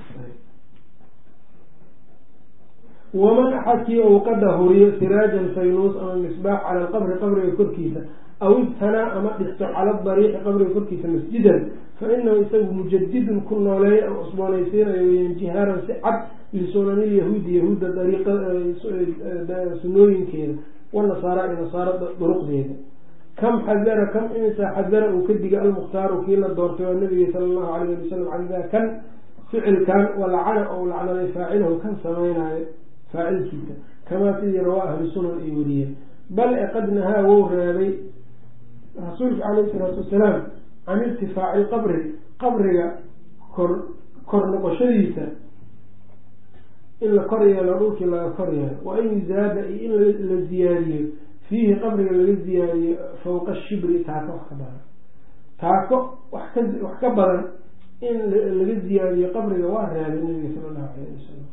waman axadkii ou qada huriyo siraajan faynuus ama misbaax cala alqabri qabriga korkiisa aw ibtanaa ama dhisto cala dariiqi qabriga korkiisa masjidan fa inahu isagu mujadidun ku nooleeya ama cusboonaysiinayo weyan jihaaran si cad lisunanilyahuudi yahuudda sunooyinkeeda wanasaara iyo nasaara duruqdeeda kam xadara kam imisa xadara uu ka diga almukhtaaru kii la doortay waa nabiga sala allahu alayh ali wasalam canidaa kan ficilkan walacana ou lacnaday faacilahu kan sameynaayo faacilkiisa kamaa sidii rawaa ahlu sunan ay wariyeen bal e qad nahaa wou reebay rasuulka calayhi salaatu wasalaam can irtifaaci lqabri qabriga kor noqoshadiisa in la kor yeelo dhulkii laga kor yeelo wa an yuzaada iyo in la ziyaadiyo fiihi qabriga laga ziyaadiyo fawqa shibri taako wax ka badan taako wax ka badan in laga ziyaadiyo qabriga waa reebay nabiga sala allahu alayh wasalam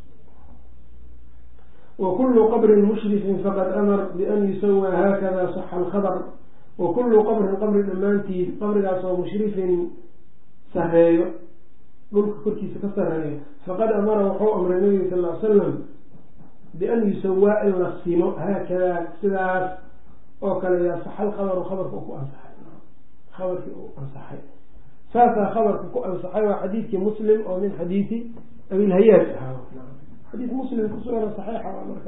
وkل qbr mشhrف fqad amr bأn yusawى hakada صx الkhabr وkul qbrin qabri dhamaantiis qabrigaas oo mushrifin sareeyo dhulka korkiisa ka sareeyo faqad amara wuxuu amray nabiga sal ly slam bian yusawaa in la simo haakada sidaas oo kale yaa saxa lkhabru khabarka ku ansaxay khabarkii uu ansaxay saasaa khabarka ku ansaxay waa xadiidkii muslim oo min xadiidi abilhayaaj ahaa xadiis muslim kusugan saxiixa waa marka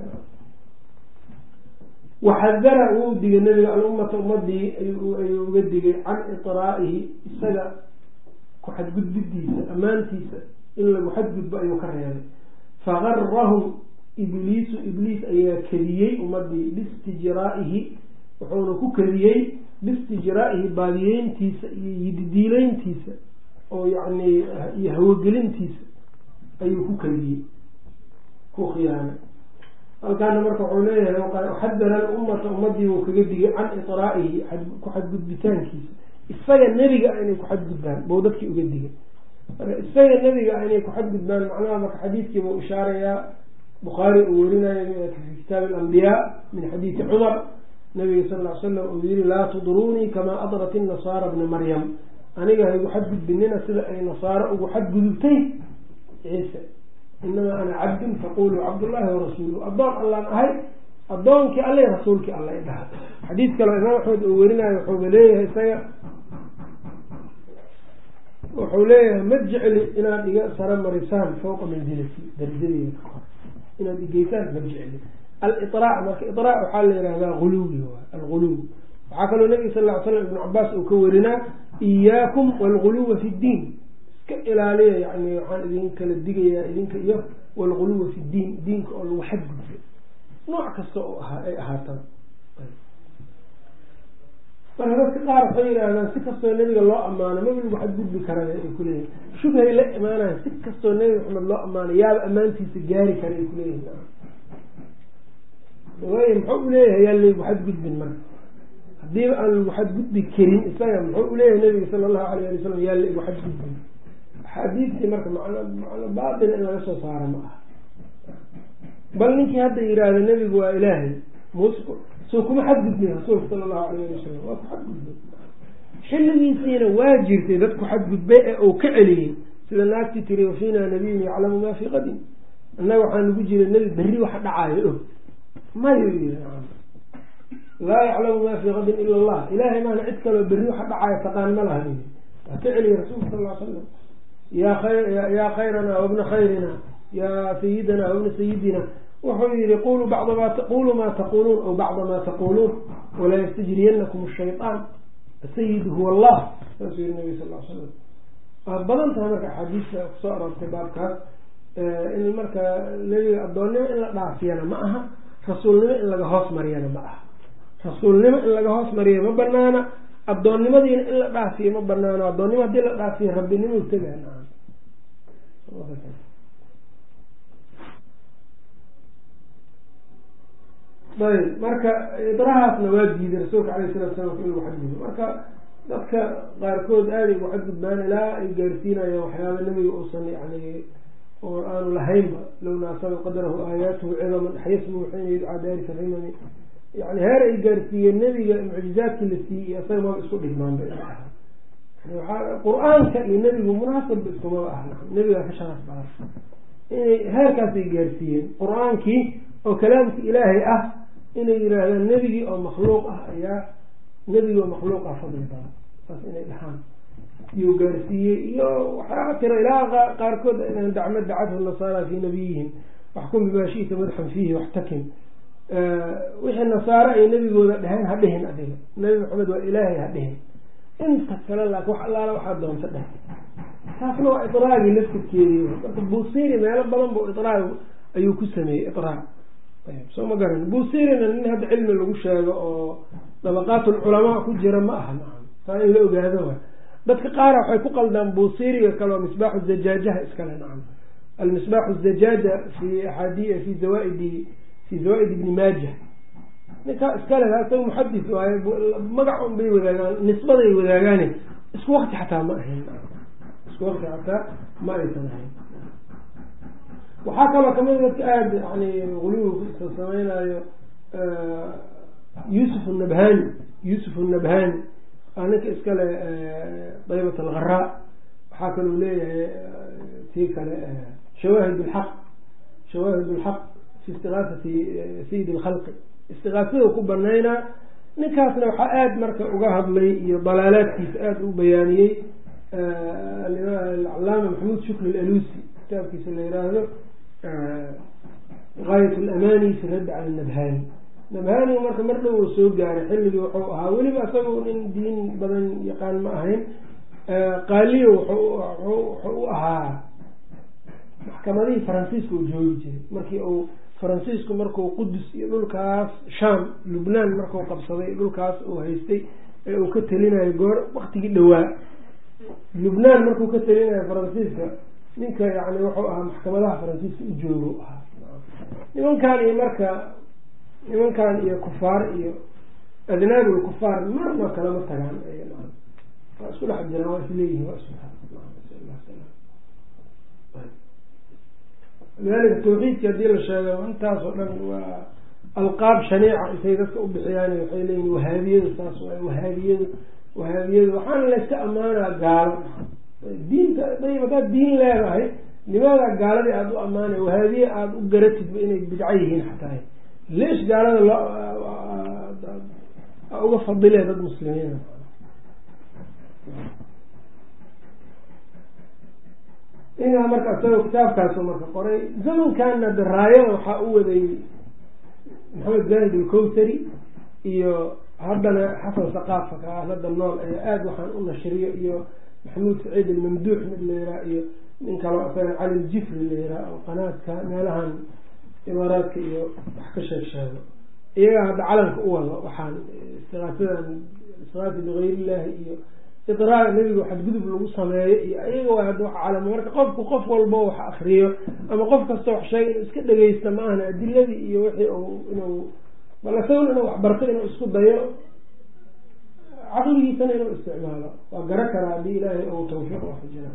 waxadara wuu digay nabiga alummata ummadii ayuu uga digay can iطraa'ihi isaga ku xadgudbidiisa ammaantiisa in lagu xadgudbo ayuu ka reebay fagarahum ibliisu ibliis ayaa kadiyey ummadii bistijraa'ihi wuxuuna ku kadiyey bistijraa'ihi baadiyeyntiisa iyo yididiileyntiisa oo yani iyo hawogelintiisa ayuu ku kadiyey ku khiyaanay halkaana marka wuxuu leeyahay xadara alummata ummadii uu kaga digay can itraa'ihi ku xadgudbitaankiisa isaga nebiga inay ku xadgudbaan bou dadkii uga digay marka isaga nebiga inay ku xadgudbaan macnaha marka xadiidkiiba u ishaarayaa bukhaari uu werinayo fi kitaab alambiyaa min xadiidi cumar nabiga sal ly slam uu yihi laa tudruunii kamaa adrat inasaara bna maryam aniga haygu xadgudbinina sida ay nasaaro ugu xadgudubtay ciise inamaa ana cabdun faquluu cabdullaahi warasuuluhu addoon allaan ahay addoonkii alle rasuulkii alla dhaha xadiid kaleo imaam axmed uu werinayo wuxuuba leeyahay isaga wuxuu leeyahay ma jecli inaad iga sara marisaan fawqa manzilati darajadeeda ka kor inaad igeysaan ma jecli aliraac marka iraac waxaa la yihahdaa guluwi alguluw waxaa kaloo nabiga sal ly slam ibnu cabaas uu ka werinaa iyaakum walguluwa fi ddiin iska ilaaliya yani waxaan idin kala digayaa idinka iyo walguluwa fi ddiin diinka oo lagu xadgudbo nooc kasta oo ay ahaataba marka dadka qaar waxay yidhahdaan si kastoo nebiga loo ammaano maba lagu xadgudbi karay ay kuleeyihin shubhay la imaanayan si kastoo nebi maxamed loo ammaano yaaba ammaantiisa gaari kara ay kuleeyihin muxuu uleeyahay yaa lagu xadgudbin marka hadiiba aan lagu xadgudbi karin isaga muxuu uleeyahay nabiga sala allahu alayh ali wasalam yaa lagu xadgudbin axaadiistii marka macno baatil in laga soo saaro ma aha bal ninkii hadda yihahda nebigu waa ilaahay mus soo kuma xadgudbin rasuulka sala allahu alayh ali wasalam waa ku xadgudbay xilligiisiina waa jirtay dad ku xadgudbay ee uu ka celiyey sida naagtii tiri wafiina nabiyun yaclamu maa fii qadin annaga waxaa nagu jira nebi berri waxa dhacaayo og mayu yii laa yaclamu maa fii qadin ila allah ilaahay maana cid kaloo berri waxa dhacaayo taqaan ma laha waa ka celiyey rasuulka sal ly slam yaa khayrana wabna khayrina yaa sayidana wabna sayidina wuxuu yihi quluu maa taquluun aw bacda maa taquluun walaa yastajriyanakum shayطaan asayid huwa allah saasuu yihi nabi sal slam waa badan tahay marka axaadiista kusoo aroortay baabkaas in marka nebiga addoonnimo in la dhaafiyana ma aha rasuulnimo in laga hoos mariyana ma aha rasuulnimo in laga hoos mariya ma banaana addoonnimadiina in la dhaafiyo ma banaano addoonnimo haddii la dhaafiyo rabbinimo tegaan ayb marka idrahaasna waa diiday rasuulka alayh salatu salam in lagu xadgudbo marka dadka qaarkood aaday ugu xadgudbaan ilaa ay gaarsiinayaan waxyaaba nebiga uusan yani oo aanu lahaynba low naasaba qadarahu aayaatuhu cidaman axyasmu xiina yudcaa daarika rimami yani heer ay gaarsiiyeen nebiga mucjizaadkii la siiyey isaga maba isku dhigmaan ba qur-aanka iyo nebigu munaasabba iskumaba ah nebigaa ka sharaf badan inay heerkaasay gaarsiiyeen qur-aankii oo kalaamka ilaahay ah inay yihaahdaan nebigii oo makhluuq ah ayaa nebigi oo makhluuq ah fadli badan saas inay dhahaan iyuu gaarsiiyey iyo waxaa tira ilaa qaarkood dacma dacathu nasaara fii nabiyihim waxkum bimaa shita madxan fiihi waxtakim wixii nasaare ay nebigooda dheheen ha dhihin adiga nebi maxamed waa ilaahay ha dhihin inta kale laakin wax allaala waxaa doonta dheh taasna waa idraagi laftirkeedii marka buusiri meelo badan bu idraag ayuu ku sameeyey idraag soo ma garan buusirina nin hadda cilmi lagu sheego oo dabaqaat ulculamaa ku jira ma aha taa in la ogaado wa dadka qaara waxay ku qaldaan buusiriga kaleo misbaaxu zajaajaha iskale nacam almisbaaxu zajaaja fi zawaaid ibni maaja ninkaa iskale isaga muxadis waaye magac un bay wadaagaan nisbaday wadaagaane isku waqti xataa ma ahayn aysan ahayn waxaa kaloo kamid dadka aada yani guluwi samaynayo yusuf nabhani ninka iskale daybat algharaa waxaa kaloo leeyahay tii kale shawaahid lxaq fi istigaasati sayid alkhalqi istigaasada ku banaynaa ninkaasna waxaa aada marka uga hadlay iyo dalaalaadkiisa aada u bayaaniyey alcalaama maxamuud shukri alalusi kitaabkiisa la yiraahdo gaayat alamani fi radd cala nabhani nabhani marka mar dhow uu soo gaaray xilligii wuxuu ahaa weliba isaga nin diin badan yaqaan ma ahayn qaaliyo wuxuu u ahaa maxkamadihii faransiiska uu joogi jiray markii uu faransiisku marku qudus iyo dhulkaas sham lubnaan marku qabsaday dhulkaas uu haystay ee uu ka telinayo goor waktigii dhowaa lubnaan markuu ka telinayo faransiiska ninka yani wuxuu ahaa maxkamadaha faransiiska u joogo ahaa nimankan iyo kufaar iyo adnaabul kufaar marna kalama tagaan waa isku dhex jiraan, waa isleeyihin, waa lidalika tawxiidki hadii la sheego intaas oo dhan waa alqaab shaniica intay dadka u bixiyaan waxay leeyihin wahaabiyada saas waay, wahaabiyadu waxaana layska ammaanaa gaalo diinta dayb hadaad diin leedahay limaada gaaladii aada u ammaanay wahaabiye aada u garatidba inay bidco yihiin xataa leesh gaalada uga fadilee dad muslimiina. inaa marka isagoo kitaabkaasu marka qoray zamankaana daraayada waxaa u waday maxamed zahid alkowtari iyo haddana xasan saqaafa ka hadda nool ayaa aada waxaan u nashriyo iyo maxamuud saciid almamduux mid la yiraa iyo nin kaloo asaga cali ljifri la yiraa oo qanaadka meelahan imaaraadka iyo wax ka sheegsheego iyagaa hadda calanka u wado waxaan istiqaasa bigayr illaahi iyo iqraa nebiga xadgudub lagu sameeyo iyo iyaga waa hadda wax calamo marka qofku qof walbo wax akriyo ama qof kasta wax sheega inuu iska dhegeysta ma ahna adiladii iyo wixii inuu bal isaguna inuu waxbarto inuu isku dayo caqligiisana inuu isticmaalo waa gara karaa haddii ilaahay ou tawfiiq waafajina.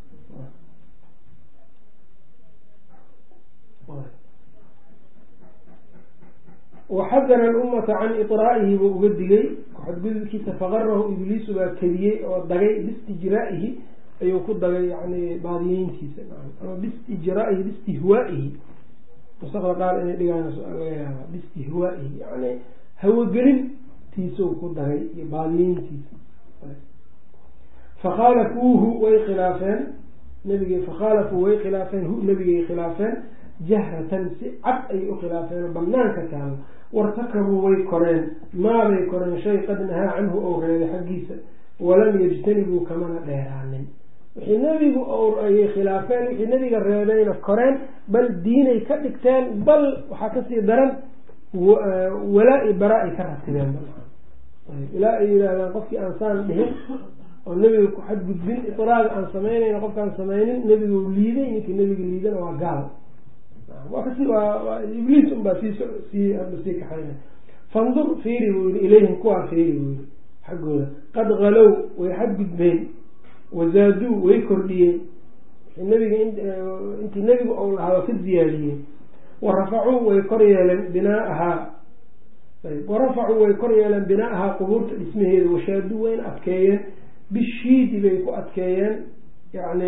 waxadara alummata can iطraa'ihi buu uga digay xadgudubkiisa faqarahu ibliisu baa kadiyey oo dagay biistijraa'ihi ayuu ku dagay yani baadiyeyntiisa ama biistijraa'ihi biistihwaa'ihi nusakda qaar inay dhigaan laga yaaba biistihwaa'ihi yani hawogelintiisuu ku dagay iyo baadiyeyntiisa. fakhaalafuuhu way khilaafeen nabig fakhaalafuu way khilaafeen hu nabigay khilaafeen jahratan si cad ayay u khilaafeen oo banaanka taalo wartakabuu way koreen maabay koreen shay qad nahaa canhu ou reebay xaggiisa walam yajtanibuu kamana dheeraanin wixii nebigu ayay khilaafeen wixii nebiga reebayna koreen bal diinay ka dhigteen bal waxaa kasii daran walaa-i baraa-i ka ratibeen ilaa ay yidhaahdaan qofkii aan saan dhihin oo nebiga ku xadgudbin iطraaga aan samaynayna qofkaan samaynin nebigu liiday ninkii nebiga liidana waa gaal waa ibliis unbaa sii kaxayna. fandur fiiri buu yihi ilayhim kuwaa fiiri buu yihi xaggooda qad halow way xadgudbeen wazaaduu way kordhiyeen nabiga intii nebigu ou lahaa waa ka ziyaadiyeen warafacuu way kor yeeleen binaahaa warafacuu way kor yeeleen binaahaa qubuurta dhismaheeda washaaduu wayna adkeeyeen bishiidi bay ku adkeeyeen yani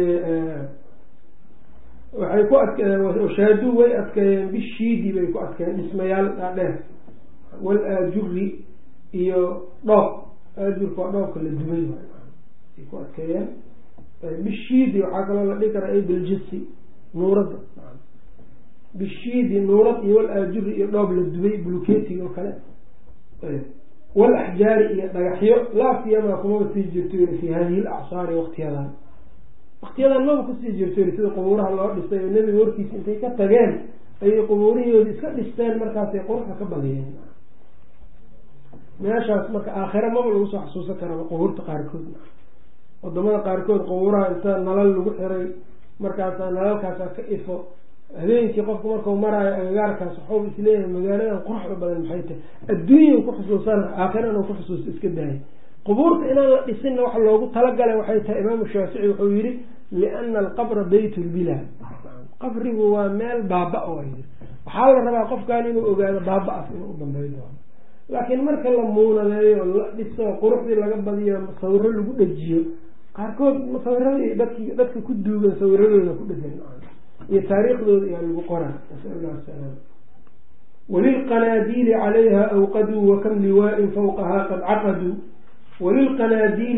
waxay ku shaaduu way adkeeyeen bishiidi bay ku adkeeyeen dhismayaal dhaadheer wal aajuri iyo dhoob aajurka waa dhoobka la dubay ay ku adkeeyeen bishiidi waxaa kaloo la dhihi karaa biljisi nuurada bishiidi nuurad iyo wal aajuri iyo dhoob la dubay buluketiga oo kale wal axjaari iyo dhagaxyo laa siyamaa kumaba sii jirto fi hadihi alacsaari waqtiyadan maba kusii jirto sida qubuuraha loo dhisay oo nebiga warkiisa intay ka tageen ayay qubuurihoodi iska dhisteen markaasay quruxda ka badiyeen meeshaas marka aakhira maba lagu soo xasuusan karaba qubuurta qaarkood wadamada qaarkood qubuuraha inta nalal lagu xiray markaasaa nalalkaasaa ka ifo habeenkii qofku markau maraayo agagaarkaas waxuu isleeyahay magaaladan quruxda badan maxay tahay adduunya ku xusuusana aakhirana ku xusuusta iska daaya qubuurta inaan la dhisinna waxa loogu talagalay waxay tahay imaamu shaafici wuxuu yihi liana alqabra bayt lbilaa qabrigu waa meel baaba-a waxaa la rabaa qofkan inuu ogaado baaba-as inuu u dambeyn doono laakiin marka la muunadeeyo la dhiso quruxdii laga badiyo sawiro lagu dhejiyo qaarkood sawiradii dadka ku duugan sawiradooda ku dhegan iyo taariikhdooda ayaa lagu qoraa nasal llah asalaam. walilqanaadiili calayha awqaduu wakam liwaain fawqahaa qad caqaduu walilqanaadiili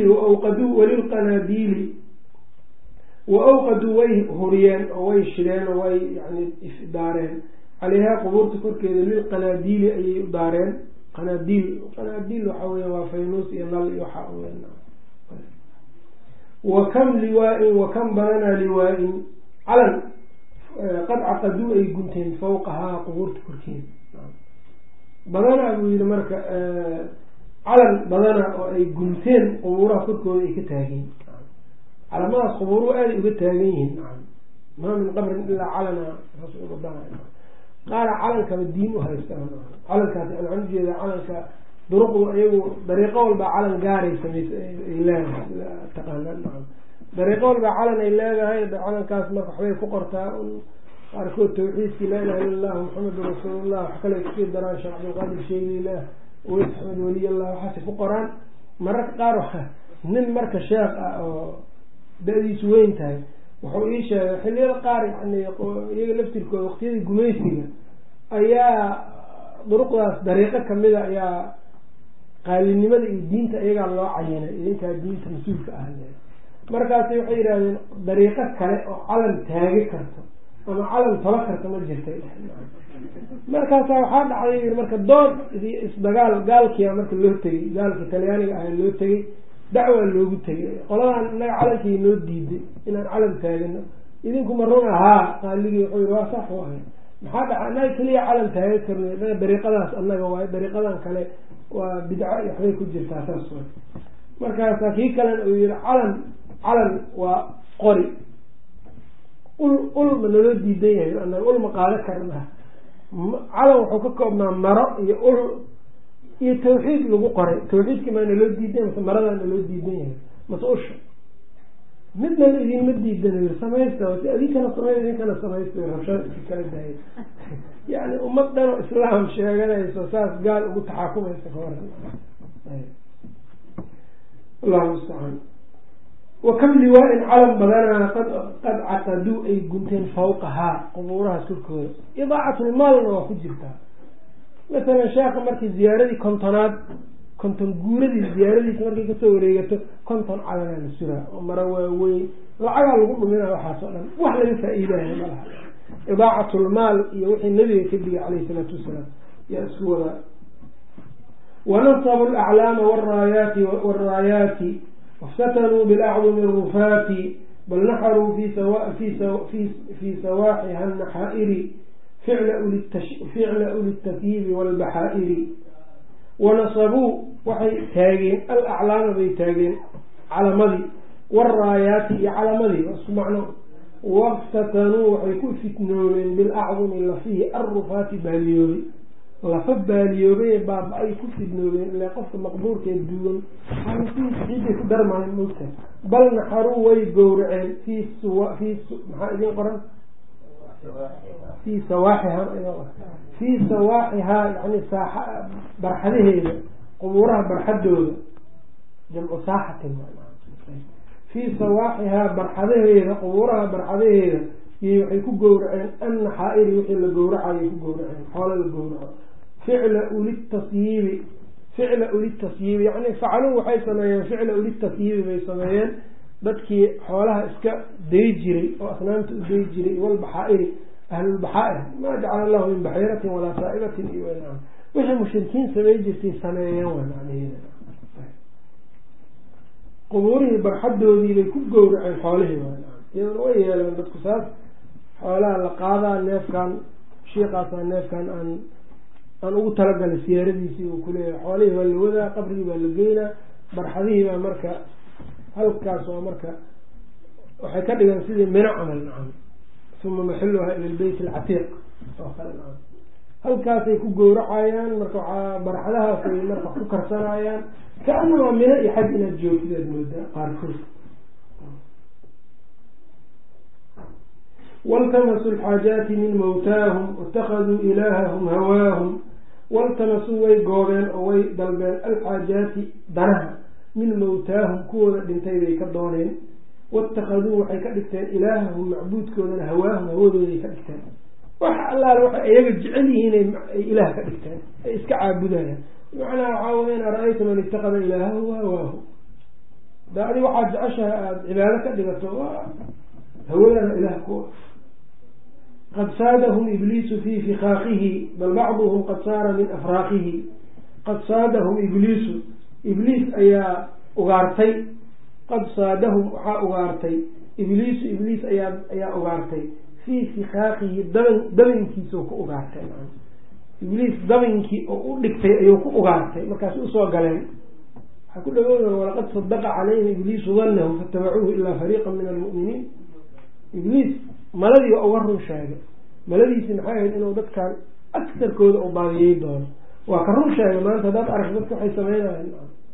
waawqaduu way huriyeen oo way shideen oo way yani ifdaareen caleyhaa qubuurta korkeeda lilqanaadiili ayay u daareen qanaadiil waxaa weya waa faynuus iyo nal iyo waxaa wakam liwaain wakam badanaa liwaain calan qad caqaduu ay gunteen fawqahaa qubuurta korkeeda badanaa buu yihi marka calan badana oo ay gunteen qubuuraha korkooda ay ka taageen calamadaas qubuuruhu aaday uga taagan yihiin maa min qabrin ilaa calana qaara calankaba diin u haystaan calankaas aan ujeeda calanka duruqdu iyagu dariiqo walbaa calan gaaray samaysa ay leedahay taqaanaan dariiqo walbaa calan ay leedahay calankaas marka waxbay ku qortaa qaarkood tawxiidkii laa ilaha illa allah maxamedun rasuulullah wax kale kusii daraan sheekh cabdilqaadir sheylilah uweys axmed waliyallah waxaasi ku qoraan mararka qaar nin marka sheekh ah oo da-diisu weyn tahay wuxuu ii sheegay xilliyada qaar yani iyaga laftirkooda waqtiyadii gumaysiga ayaa duruqdaas dariiqo kamida ayaa qaalinimada iyo diinta iyagaa loo cayinay idinkaa diinta mas-uulka ah markaasi waxay yidhahdeen dariiqo kale oo calan taagi karto ama calan tolo karta ma jirtay markaasaa waxaa dhacday marka dood isdagaal gaalkia marka loo tegey gaalka talyaaniga ah loo tegey dacwaa loogu tegay qoladaan inaga calankii noo diiday inaan calan taagino idinkuma run ahaa qaaligii wuxuu yii waa sax waay maxaa dhaca inaga keliya calan taagi karno inaga dariiqadaas annaga waayo dariiqadan kale waa bidco iyo waxbay ku jirtaa saas way markaasaa kii kalena uu yihi calan waa qori ul ma naloo diidan yahay anaga ul ma qaado karna calan wuxuu ka koobnaa maro iyo ul iyo tawxiid lagu qoray tawxiidkii maa naloo diidan mase maradaa naloo diidan yahay mase usha midna la idinma diidan samaysta idinkana samey idinkana samaysta rabshada iska kala daaya yani ummad dhan oo islaam sheeganayso saas gaal ugu taxaakumaysa ka waran allahu mustacaan wakam liwaa-in calan badanaa qad caqaduu ay gunteen fawqahaa qubuurahaas korkooda idaacatlmaalna waa ku jirtaa masalan sheekha markii ziyaaradii konton guuradii ziyaaradiisa markay kasoo wareegato konton calanaa la suraa oo maro waaweyn lacagaa lagu dhuminaa waxaasoo dhan wax laga faa-iidaya malaha idaacatlmaal iyo wixii nabiga ka digay caleyhi salaatu wasalaam yaa isku wadaa wanasabu alaclaama wraayaati waftatanuu bilacdumi rufaati bal naxaruu fi sawaaxiha naxaa'iri ficla uli takyiibi walbaxaa'iri wanasabuu waxay taageen alaclaama bay taageen calamadii waraayaati iyo calamadii waa isku macno waftatanuu waxay ku fitnoobeen bilacdumi lafihi alrufaati baaliyoobay lafa baaliyoobay baaba-ay ku fidnoobeen ilaa qofka maqbuurkee duugan ciiday ku darmayan mogta bal naxaruu way gowraceen maxaa idin qoran fii sawaaxihaa yani barxadaheeda qubuuraha barxadooda jamcu saaxatin fii sawaaxihaa barxadaheeda qubuuraha barxadaheeda iyo waxay ku gowraceen annaxaa-iri wixii la gowracayay ku gowraceen xoolo la gowraco ficla ulitasyiibi yani facaluu waxay sameeyeen ficla ulitasyiibi bay sameeyeen dadkii xoolaha iska day jiray oo asnaamta u day jiray walbaxaa-iri ahlulbaxaa-ir maa jacala allahu min baxiiratin walaa saa'ibatin iyo wixii mushrikiin samey jirtay sameeyeen waa macnaheeda qubuurihii barxadoodii bay ku gowraceen xoolihii iyadana way yeeleen dadku saas xoolaha la qaadaa neefkan shiiqaasa neefkan aan ugu talagalay siyaaradiisii uu kuleeyahay xoolihii baa la wadaa qabrigii baa la geynaa barxadihii baa marka halkaas oo marka waxay ka dhigan sidii mino camal nacam uma maxiluha ila lbeyt alcatiiq oo kale nacam halkaasay ku gowracayaan marka waxaa barxadahaasay marka ku karsanayaan kaanamaa mino iyo xaj inaad joogtid aad moodaa qaarkood waltamasuu alxaajaati min mawtaahum waاtakaduu ilaahahum hawaahum waltamasuu way goobeen oo way dalbeen alxaajaati danaha min mawtaahum kuwooda dhintay bay ka dooneen waاtakaduu waxay ka dhigteen ilaahahum macbuudkoodana hawaahum hawadooday ka dhigteen waxa allaale waxay iyaga jecel yihiin ay ilaah ka dhigteen ay iska caabudayaan bimacnaa waxaa weyan ara-ayta man itakada ilaahahu hawaahu da adi waxaad jeceshaha aada cibaado ka dhigato hawadana ilaah ku qad saadahum ibliisu fii fikaakihi bal bacduhum qad saara min afraaqihi qad saadahum ibliisu ibliis ayaa ugaartay qad saadahum waxaa ugaartay ibliis ayaa ugaartay fii fikaakihi dabinkiisa ku ugaartay ibliis dabinkii oo u dhigtay ayuu ku ugaartay markaas usoo galeen waxaa ku dhawooda walaqad sadaqa calayhim ibliisu danahu fatabacuuhu ilaa fariiqa min almu'miniin ibliis maladii uga run sheegay maladiisi maxay ahayd inuu dadkan agsarkooda u baadiyey doono. waa ka run sheegay maanta haddaad aragto dadka waxay sameynayaan.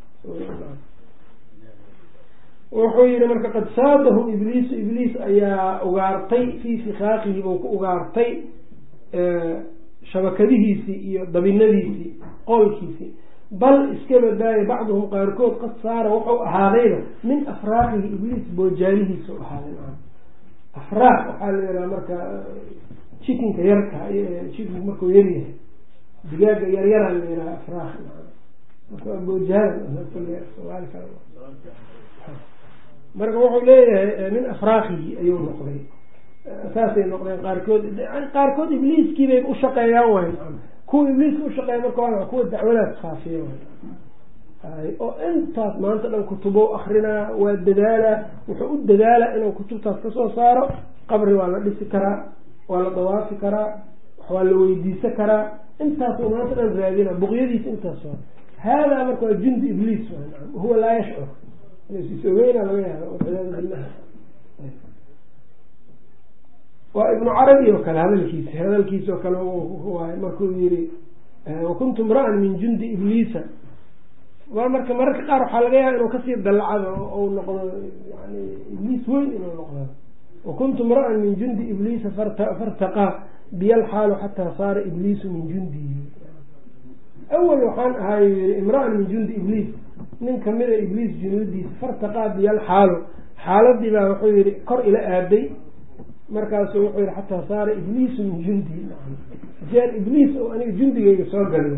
wuxuu yihi marka qad saadahu ibliisu ibliis ayaa ugaartay fii fikaaqihi buu ku ugaartay shabakadihiisii iyo dabinadiisii qoolkiisii. bal iska badaaye bacduhum qaarkood qad saara wuxuu ahaadayba min afraaqihi ibliis boojaalihiisa ahaaday. afraaq waxaa la yidhaha marka chikinka yarka chikinku markuu yaryahay digaaga yaryara la yidhaha afraaq marka boojaal marka wuxuu leeyahay min afraaqihi ayuu noqday. saasay noqdeen qaarkood ibliiskiibay ushaqeeyaan waay. kuwa ibliiska ushaqeeya marka waa kuwa dacwadaas faafiya oo intaas maanta dhan kutubo akrinaa waa dadaalaa. wuxuu u dadaalaa inuu kutubtaas kasoo saaro. qabri waa la dhisi karaa, waa la dawaafi karaa, waa la weydiisan karaa. intaas uu maanta dhan raadina buqyadiisa intaas waa. haadaa marka waa jundi ibliis huwa laa yashcur isogeyna laga yaaba walciyaadu billah. waa ibnu carabi oo kale hadalkiisa oo kale waay markuu yihi wakuntu mra'an min jundi ibliisa. waa marka mararka qaar waxaa laga yaaba inuu kasii dallacado ou noqdo yani ibliis weyn inuu noqdo. wakuntu mra'an min jundi ibliisa fartaqaa biya lxaalu xataa saara ibliisu min jundihi. awal waxaan ahaay yii imra'an min jundi ibliis, nin kamida ibliis junuudiisa. fartaqaa biya lxaalu xaaladii baa wuxuu yihi kor ila aaday. markaasu wuxuu yihi xataa saara ibliisu min jundihi. jeer ibliis oo aniga jundigayga soo galay.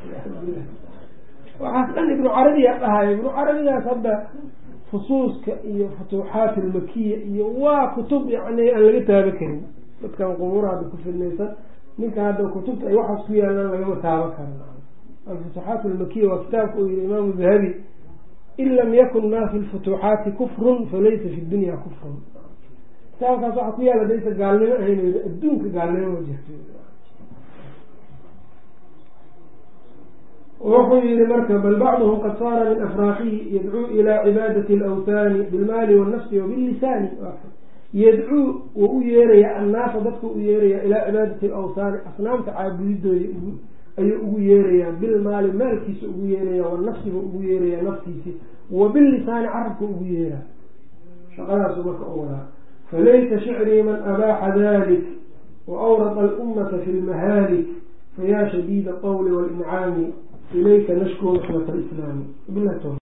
waxaas dhan ibnu carabiya dhahay. ibnu carabigaas hadda fusuuska iyo futuuxaat almakiya iyo waa kutub yani aan laga taaba karin. dadkan qubuura hadda ku fidnaysan ninka hadda kutubta ay waxaas ku yaalaan lagama taaba karo. alfutuuxaat almakiya waa kitaabka uu yihi imaamu dahabi in lam yakun ma fi lfutuuxaati kufrun falaysa fi dunya kufrun. kitaabkaas waxaa ku yaala daysa gaalnimo ahayn adduunka gaalnimo ma jirto. wuxuu yihi marka bal bacduhum qad saara min afraaqihi yadcuu ilaa cibaadati alawthaani bilmaali wاlnafsi wabillisaani. yadcuu wuu u yeeraya annaasa dadku u yeeraya ilaa cibaadati alawthaani asnaamta caabudidooda ayuu ugu yeerayaa. bilmaali maalkiisa ugu yeeraya, wanafsiba ugu yeeraya naftiisi, wabillisaani carabka ugu yeeraa. shaqadaasu marka u wadaa. falaysa shicrii man abaaxa dalik waawrata alummata fi lmahaalik fayaa shadiida alqawli walincaami ilayka nashku raxmat alislaami.